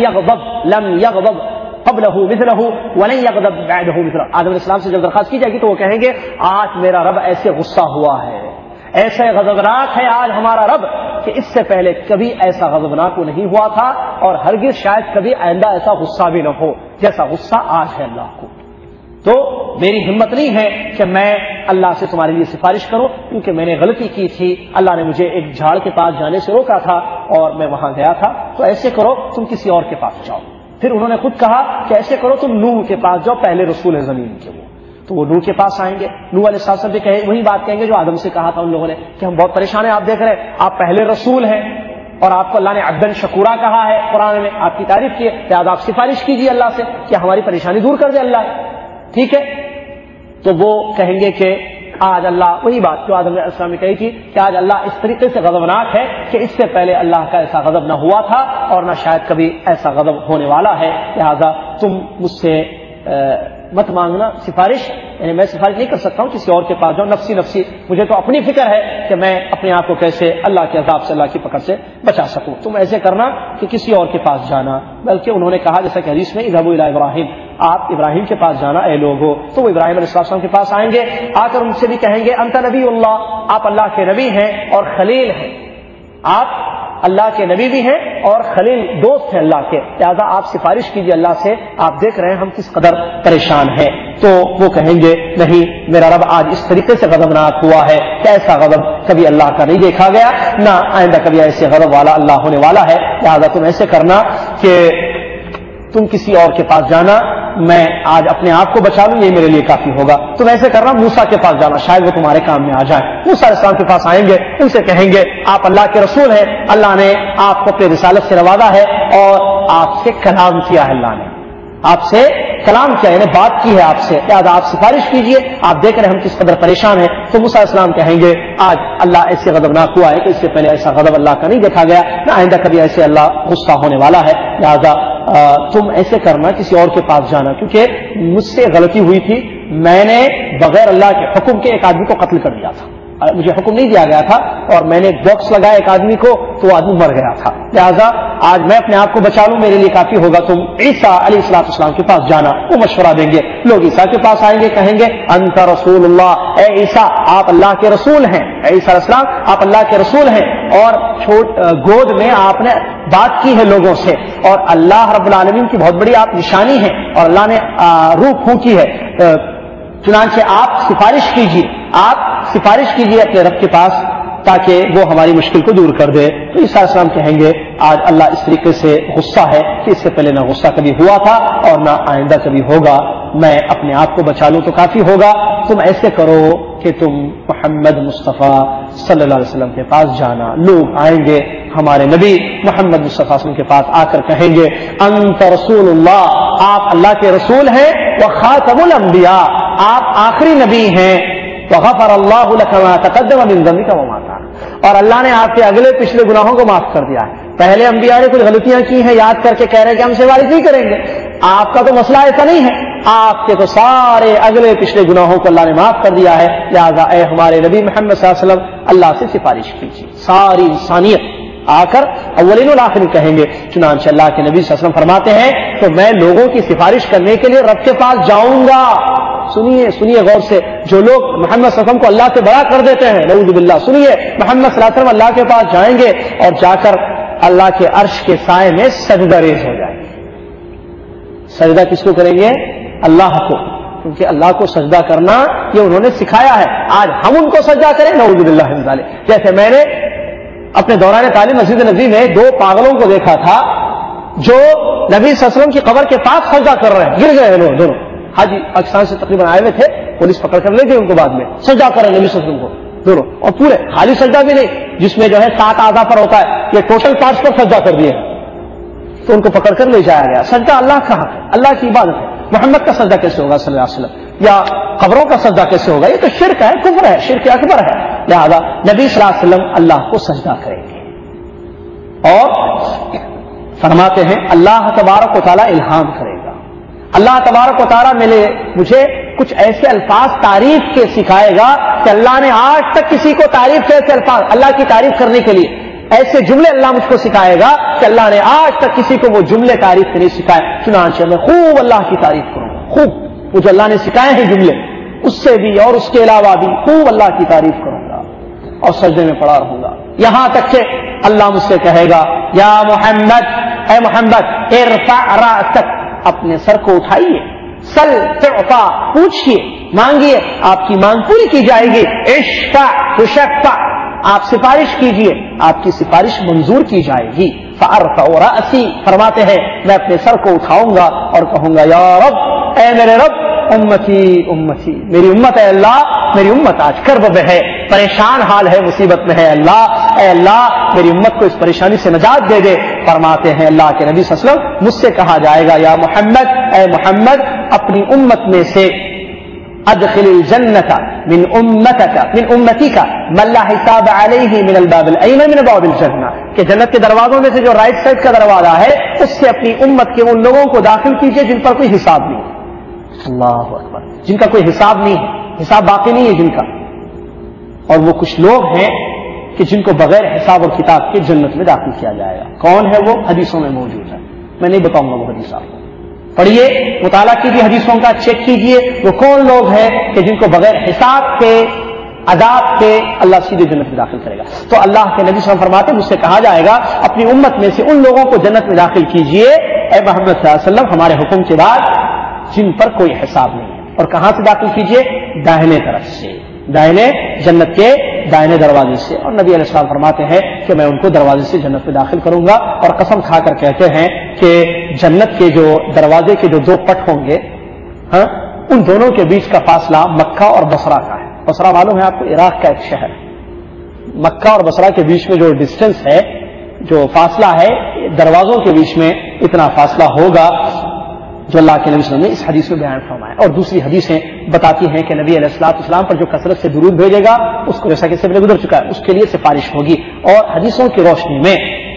يغضب قبلہ مثلہ ولن یغضب بعدہ مثلہ۔ آدم علیہ السلام سے جب درخواست کی جائے گی تو وہ کہیں گے آج میرا رب ایسے غصہ ہوا ہے، ایسے غضبناک ہے آج ہمارا رب کہ اس سے پہلے کبھی ایسا غضبناک وہ نہیں ہوا تھا، اور ہرگز شاید کبھی آئندہ ایسا غصہ بھی نہ ہو جیسا غصہ آج ہے اللہ کو۔ تو میری ہمت نہیں ہے کہ میں اللہ سے تمہارے لیے سفارش کروں، کیونکہ میں نے غلطی کی تھی، اللہ نے مجھے ایک جھاڑ کے پاس جانے سے روکا تھا اور میں وہاں گیا تھا۔ تو ایسے کرو تم کسی اور کے پاس جاؤ۔ پھر انہوں نے خود کہا کہ ایسے کرو تم نوح کے پاس جاؤ، پہلے رسول ہے زمین کے وہ۔ تو وہ نوح کے پاس آئیں گے، نوح علیہ السلام بھی وہی بات کہیں گے جو آدم سے کہا تھا ان لوگوں نے کہ ہم بہت پریشان ہیں، آپ دیکھ رہے ہیں آپ پہلے رسول ہیں اور آپ کو اللہ نے عبدن شکورا کہا ہے قرآن میں، آپ کی تعریف کی ہے، لہٰذا آپ سفارش کیجیے اللہ سے کہ ہماری پریشانی دور کر دے اللہ، ٹھیک ہے۔ تو وہ کہیں گے کہ آج اللہ، وہی بات جو آدم علیہ السلام نے کہی تھی کہ آج اللہ اس طریقے سے غضبناک ہے کہ اس سے پہلے اللہ کا ایسا غضب نہ ہوا تھا اور نہ شاید کبھی ایسا غضب ہونے والا ہے، لہذا تم مجھ سے مت مانگنا سفارش، یعنی میں سفارش نہیں کر سکتا ہوں، کسی اور کے پاس جاؤ، نفسی مجھے تو اپنی فکر ہے کہ میں اپنے آپ کو کیسے اللہ کے عذاب سے، اللہ کی پکڑ سے بچا سکوں، تم ایسے کرنا کہ کسی اور کے پاس جانا۔ بلکہ انہوں نے کہا جیسا کہ حدیث میں اذهبوا الى ابراہیم، آپ ابراہیم کے پاس جانا اے لوگو۔ تو وہ ابراہیم علیہ السلام کے پاس آئیں گے، آ کر ان سے بھی کہیں گے انت نبی اللہ، آپ اللہ کے نبی ہیں اور خلیل ہیں، آپ اللہ کے نبی بھی ہیں اور خلیل دوست ہیں اللہ کے، لہذا آپ سفارش کیجیے اللہ سے، آپ دیکھ رہے ہیں ہم کس قدر پریشان ہیں۔ تو وہ کہیں گے نہیں، میرا رب آج اس طریقے سے غضبناک ہوا ہے کہ ایسا غضب کبھی اللہ کا نہیں دیکھا گیا، نہ آئندہ کبھی ایسے غضب والا اللہ ہونے والا ہے، لہذا تم ایسے کرنا کہ تم کسی اور کے پاس جانا، میں آج اپنے آپ کو بچا لوں، یہ میرے لیے کافی ہوگا۔ تم ایسے کرنا موسیٰ کے پاس جانا، شاید وہ تمہارے کام میں آ جائیں۔ موسیٰ علیہ السلام کے پاس آئیں گے، ان سے کہیں گے آپ اللہ کے رسول ہیں، اللہ نے آپ کو اپنے رسالت سے نوازا ہے اور آپ سے کلام کیا ہے، اللہ نے آپ سے کلام کیا یعنی بات کی ہے آپ سے، لہٰذا آپ سفارش کیجئے، آپ دیکھ رہے ہیں ہم کس قدر پریشان ہیں۔ تو موسیٰ علیہ السلام کہیں گے آج اللہ ایسے غضبناک ہوا ہے کہ اس سے پہلے ایسا غضب اللہ کا نہیں دیکھا گیا، نہ آئندہ کبھی ایسے اللہ غصہ ہونے والا ہے، لہٰذا تم ایسے کرنا کسی اور کے پاس جانا، کیونکہ مجھ سے غلطی ہوئی تھی، میں نے بغیر اللہ کے حکم کے ایک آدمی کو قتل کر دیا تھا، مجھے حکم نہیں دیا گیا تھا اور میں نے باکس لگایا ایک آدمی کو تو وہ آدمی مر گیا تھا، لہذا آج میں اپنے آپ کو بچا لوں، میرے لیے کافی ہوگا، تم عیسیٰ علیہ السلام کے پاس جانا۔ وہ مشورہ دیں گے، لوگ عیسیٰ کے پاس آئیں گے، کہیں گے انت رسول اللہ، اے عیسیٰ آپ اللہ کے رسول ہیں، اے عیسیٰ علیہ السلام آپ اللہ کے رسول ہیں، اور گود میں آپ نے بات کی ہے لوگوں سے، اور اللہ رب العالمین کی بہت بڑی آپ نشانی ہے، اور اللہ نے روح پھونکی ہے، چنانچہ آپ سفارش کیجیے اپنے رب کے پاس تاکہ وہ ہماری مشکل کو دور کر دے. تو عیسیٰ علیہ السلام کہیں گے آج اللہ اس طریقے سے غصہ ہے کہ اس سے پہلے نہ غصہ کبھی ہوا تھا اور نہ آئندہ کبھی ہوگا. میں اپنے آپ کو بچا لوں تو کافی ہوگا. تم ایسے کرو کہ تم محمد مصطفیٰ صلی اللہ علیہ وسلم کے پاس جانا. لوگ آئیں گے ہمارے نبی محمد مصطفیٰ صلی اللہ علیہ وسلم کے پاس آ کر کہیں گے انت رسول اللہ, آپ اللہ کے رسول ہیں, وخاتم الانبیاء, آپ آخری نبی ہیں, وغفر اللہ لک ما تقدم من ذنبک وما تأخر, اور اللہ نے آپ کے اگلے پچھلے گناہوں کو معاف کر دیا ہے. پہلے انبیاء نے کچھ غلطیاں کی ہیں, یاد کر کے کہہ رہے ہیں کہ ہم سے وارث نہیں کریں گے. آپ کا تو مسئلہ ایسا نہیں ہے, آپ کے تو سارے اگلے پچھلے گناہوں کو اللہ نے معاف کر دیا ہے. لہذا اے ہمارے نبی محمد صلی اللہ علیہ وسلم اللہ سے سفارش کیجیے. ساری انسانیت آ کر اولین والآخرین کہیں گے. چنانچہ اللہ کے نبی صلی اللہ علیہ وسلم فرماتے ہیں تو میں لوگوں کی سفارش کرنے کے لیے رب کے پاس جاؤں گا. سنیے غور سے, جو لوگ محمد صلی اللہ علیہ وسلم کو اللہ سے بڑا کر دیتے ہیں, نعوذ باللہ, سنیے, محمد صلی اللہ علیہ وسلم اللہ کے پاس جائیں گے اور جا کر اللہ کے عرش کے سائے میں سجدہ ریز ہو جائیں گے. سجدہ کس کو کریں گے؟ اللہ کو, کیونکہ اللہ کو سجدہ کرنا یہ انہوں نے سکھایا ہے. آج ہم ان کو سجدہ کریں, نعوذ باللہ من ذالک. جیسے میں نے اپنے دوران تعلیم مسجد نبوی میں دو پاگلوں کو دیکھا تھا جو نبی صلی اللہ علیہ وسلم کی قبر کے پاس سجدہ کر رہے ہیں. گر گئے لوگ دونوں, حاجی پاکستان سے تقریباً آئے ہوئے تھے, پولیس پکڑ کر لے گئی ان کو, بعد میں سجدہ کر رہے ہیں نبی صلی اللہ علیہ وسلم کو دونوں, اور پورے خالی سجدہ بھی نہیں جس میں جو ہے 7 اعضاء پر ہوتا ہے, یہ ٹوٹل پارٹس پر سجدہ کر دیے. تو ان کو پکڑ کر لے جایا گیا. سجدہ اللہ کا حق ہے, اللہ کی عبادت ہے. محمد کا سجدہ کیسے ہوگا صلی اللہ علیہ وسلم, یا قبروں کا سجدہ کیسے ہوگا؟ یہ تو شرک ہے, کفر ہے, شرک اکبر ہے. لہذا نبی صلی اللہ علیہ وسلم اللہ کو سجدہ کریں گے اور فرماتے ہیں اللہ تبارک و تعالیٰ الہام کرے گا. اللہ تبارک و تعالیٰ مجھے کچھ ایسے الفاظ تعریف کے سکھائے گا کہ اللہ نے آج تک کسی کو تعریف کے ایسے الفاظ, اللہ کی تعریف کرنے کے لیے ایسے جملے اللہ مجھ کو سکھائے گا کہ اللہ نے آج تک کسی کو وہ جملے تعریف کے نہیں سکھائے. چنانچہ میں خوب اللہ کی تعریف کروں گا, خوب وہ جو اللہ نے سکھائے ہیں جملے, اس سے بھی اور اس کے علاوہ بھی خوب اللہ کی تعریف کروں گا اور سجدے میں پڑا رہوں گا. یہاں تک کہ اللہ مجھ سے کہے گا یا محمد, اے محمد, ارفع رأسک, اپنے سر کو اٹھائیے, سل تعطا, پوچھئے, مانگیے, آپ کی مانگ پوری کی جائے گی, اشفع تشفع, آپ سفارش کیجئے, آپ کی سفارش منظور کی جائے گی. فارفع رأسی, فرماتے ہیں میں اپنے سر کو اٹھاؤں گا اور کہوں گا یا رب, اے میرے رب, امتی امتی, میری امت ہے اللہ, میری امت آج کرب میں ہے, پریشان حال ہے, مصیبت میں ہے اللہ, اے اللہ میری امت کو اس پریشانی سے نجات دے دے. فرماتے ہیں اللہ کے نبی صلی اللہ علیہ وسلم مجھ سے کہا جائے گا یا محمد, اے محمد, اپنی امت میں سے ادخل الجنت من امتک من لا حساب علیہ من الباب الایمن من ابواب الجنہ, کہ جنت کے دروازوں میں سے جو رائٹ سائڈ کا دروازہ ہے اس سے اپنی امت کے ان لوگوں کو داخل کیجئے جن پر کوئی حساب نہیں. اللہ اکبر, جن کا کوئی حساب نہیں ہے, حساب باقی نہیں ہے جن کا. اور وہ کچھ لوگ ہیں کہ جن کو بغیر حساب اور کتاب کے جنت میں داخل کیا جائے گا. کون ہے وہ؟ حدیثوں میں موجود ہے, میں نہیں بتاؤں گا وہ حدیث آپ کو. پڑھیے, مطالعہ کیجیے حدیثوں کا, چیک کیجیے وہ کون لوگ ہیں کہ جن کو بغیر حساب کے, عذاب کے اللہ سیدھے جنت میں داخل کرے گا. تو اللہ کے نبی صلی اللہ علیہ وسلم فرماتے ہیں مجھ سے کہا جائے گا اپنی امت میں سے ان لوگوں کو جنت میں داخل کیجیے اے محمد صلی اللہ علیہ وسلم ہمارے حکم کے بعد جن پر کوئی حساب نہیں ہے. اور کہاں سے داخل کیجیے؟ داہنے طرف سے, داہنے, جنت کے دائنے دروازے سے. اور نبی علیہ السلام فرماتے ہیں کہ میں ان کو دروازے سے جنت میں داخل کروں گا. اور قسم کھا کر کہتے ہیں کہ جنت کے جو دروازے کے جو 2 پٹ ہوں گے, ہاں, ان دونوں کے بیچ کا فاصلہ مکہ اور بصرہ کا ہے. بصرہ معلوم ہے آپ کو, عراق کا ایک شہر. مکہ اور بصرہ کے بیچ میں جو ڈسٹینس ہے, جو فاصلہ ہے, دروازوں کے بیچ میں اتنا فاصلہ ہوگا جو اللہ کے نبی صلی اللہ علیہ وسلم نے اس حدیث میں بیان فرمایا. اور دوسری حدیثیں بتاتی ہیں کہ نبی علیہ الصلوۃ والسلام پر جو کثرت سے درود بھیجے گا اس کو, جیسا کہ سے گزر چکا ہے, اس کے لیے سفارش ہوگی. اور حدیثوں کی روشنی میں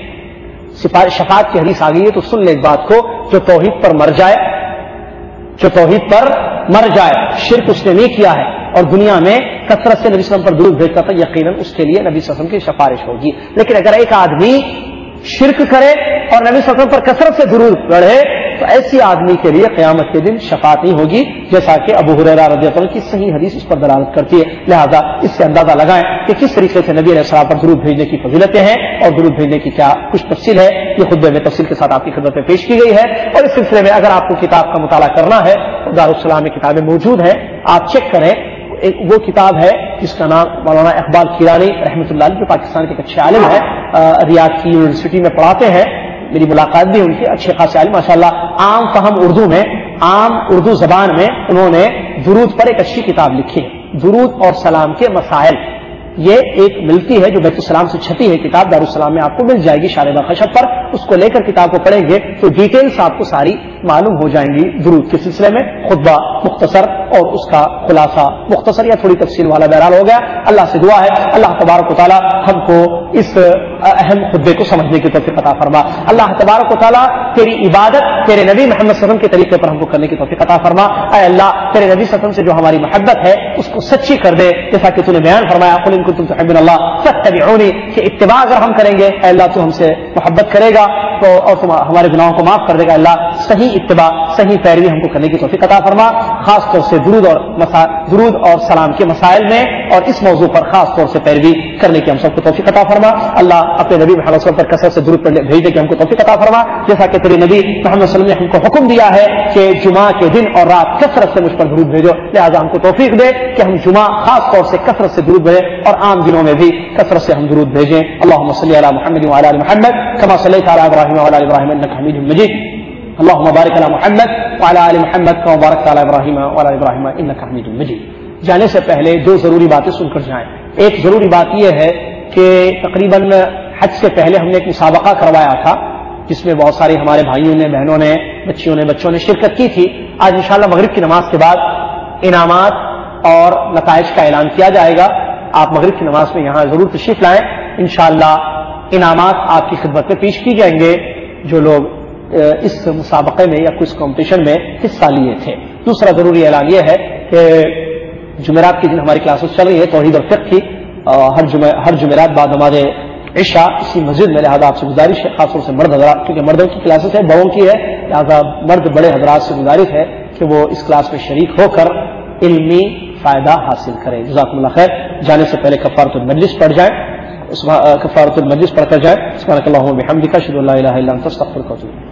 شفاعت کی حدیث آ گئی ہے تو سن لیں ایک بات کو, جو توحید پر مر جائے, جو توحید پر مر جائے, شرک اس نے نہیں کیا ہے اور دنیا میں کثرت سے نبی صلی اللہ علیہ وسلم پر درود بھیجتا تھا, یقیناً اس کے لیے نبی صلی اللہ علیہ وسلم کی سفارش ہوگی. لیکن اگر ایک آدمی شرک کرے اور نبی صلی اللہ علیہ وسلم پر کثرت سے درود پڑھے تو ایسی آدمی کے لیے قیامت کے دن شفاعت نہیں ہوگی, جیسا کہ ابو ہریرہ رضی اللہ عنہ کی صحیح حدیث اس پر دلالت کرتی ہے. لہذا اس سے اندازہ لگائیں کہ کس طریقے سے نبی علیہ السلام پر درود بھیجنے کی فضیلتیں ہیں اور درود بھیجنے کی کیا کچھ تفصیل ہے. یہ خطبے میں تفصیل کے ساتھ آپ کی خدمت میں پیش کی گئی ہے. اور اس سلسلے میں اگر آپ کو کتاب کا مطالعہ کرنا ہے تو دارالسلام میں کتابیں موجود ہیں, آپ چیک کریں. وہ کتاب ہے جس کا نام مولانا اقبال کیرانی رحمۃ اللہ علیہ، جو پاکستان کے ایک اچھے عالم ہے، ریاض کی یونیورسٹی میں پڑھاتے ہیں، میری ملاقات بھی ان کی، اچھے خاصے عالم ماشاءاللہ، عام فہم اردو میں، عام اردو زبان میں انہوں نے درود پر ایک اچھی کتاب لکھی ہے، درود اور سلام کے مسائل. یہ ایک ملتی ہے جو بیت السلام سے چھپی ہے کتاب، دارالسلام میں آپ کو مل جائے گی شاربہ خشب پر. اس کو لے کر کتاب کو پڑھیں گے تو ڈیٹیلز آپ کو ساری معلوم ہو جائیں گی درود کے سلسلے میں. خطبہ مختصر اور اس کا خلاصہ مختصر یا تھوڑی تفصیل والا بہرحال ہو گیا. اللہ سے دعا ہے اللہ تبارک و تعالی ہم کو اس اہم خطبے کو سمجھنے کی توفیق عطا فرما. اللہ تبارک و تعالی تیری عبادت تیرے نبی محمد صلی اللہ علیہ وسلم کے طریقے پر ہم کو کرنے کی توفیق عطا فرما. اے اللہ تیرے نبی صلی اللہ علیہ وسلم سے جو ہماری محبت ہے اس کو سچی کر دے، جیسا کہ تو نے بیان فرمایا قل ان کنتم تحبون اللہ فاتبعونی، کہ اتباع اگر ہم کریں گے اے اللہ تو ہم سے محبت کرے گا تو اور ہمارے گناہوں کو معاف کر دے گا. اللہ صحیح اتباع صحیح پیروی ہم کو کرنے کی توفیق عطا فرما، خاص طور سے درود اور سلام کے مسائل میں اور اس موضوع پر خاص طور سے پیروی کرنے کی ہم سب کو توفیق عطا فرما. اللہ اپنے نبی محمد صلی اللہ علیہ وسلم پر کثرت سے درود بھیجنے کی ہم کو توفیق عطا فرما، جیسا کہ تیرے نبی محمد صلی اللہ علیہ وسلم نے ہم کو حکم دیا ہے کہ جمعہ کے دن اور رات کثرت سے مجھ پر درود بھیجو. لہذا ہم کو توفیق دے کہ ہم جمعہ خاص طور سے کثرت سے درود بھیجیں اور عام دنوں میں بھی کثرت سے ہم درود بھیجیں. اللهم صل علی محمد وعلى ال محمد كما صليت على ابراهيم وعلى ال ابراهيم انك حميد مجيد. اللهم بارك على محمد وعلى ال محمد كما باركت على ابراهيم وعلى ال ابراهيم انك حميد مجيد. جانے سے پہلے دو ضروری باتیں سن کر جائیں. ایک ضروری بات یہ ہے کہ تقریباً حج سے پہلے ہم نے ایک مسابقہ کروایا تھا جس میں بہت سارے ہمارے بھائیوں نے، بہنوں نے، بچوں نے شرکت کی تھی. آج انشاءاللہ مغرب کی نماز کے بعد انعامات اور نتائج کا اعلان کیا جائے گا. آپ مغرب کی نماز میں یہاں ضرور تشریف لائیں. انشاءاللہ انعامات آپ کی خدمت میں پیش کی جائیں گے جو لوگ اس مسابقے میں یا کچھ کمپٹیشن میں حصہ لیے تھے. دوسرا ضروری اعلان یہ ہے کہ جمعرات کے دن ہماری کلاسز چل رہی ہے توحید اور فقہ کی، ہر جمعرات بعد نماز عشاء اسی مسجد میں. لہٰذا آپ سے گزارش ہے خاص طور سے مرد حضرات، کیونکہ مردوں کی کلاسز ہے بہووں کی ہے، لہٰذا مرد بڑے حضرات سے گزارش ہے کہ وہ اس کلاس میں شریک ہو کر علمی فائدہ حاصل کریں. جزاکم اللہ خیر. جانے سے پہلے کفارۃ المجلس پڑھ جائیں، کفارۃ المجلس پڑھ کر جائیں. سبحانک اللہم وبحمدک اشہد ان لا الہ الا انت استغفرک واتوب الیک.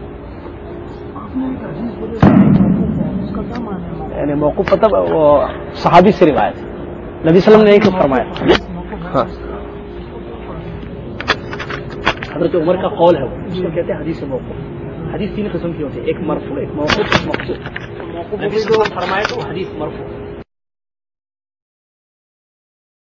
یعنی موقوف مطلب وہ صحابی سے روایت ہے، نبی صلی اللہ علیہ وسلم نے ایک فرمایا. ہاں حضرت عمر کا قول ہے، اس کو کہتے ہیں حدیث موقوف. حدیث تین قسم کی ہوتی ہے، ایک مرفوع، ایک موقوف، ایک مقصود. نبی صلی اللہ علیہ وسلم فرمائے تو حدیث مرفوع.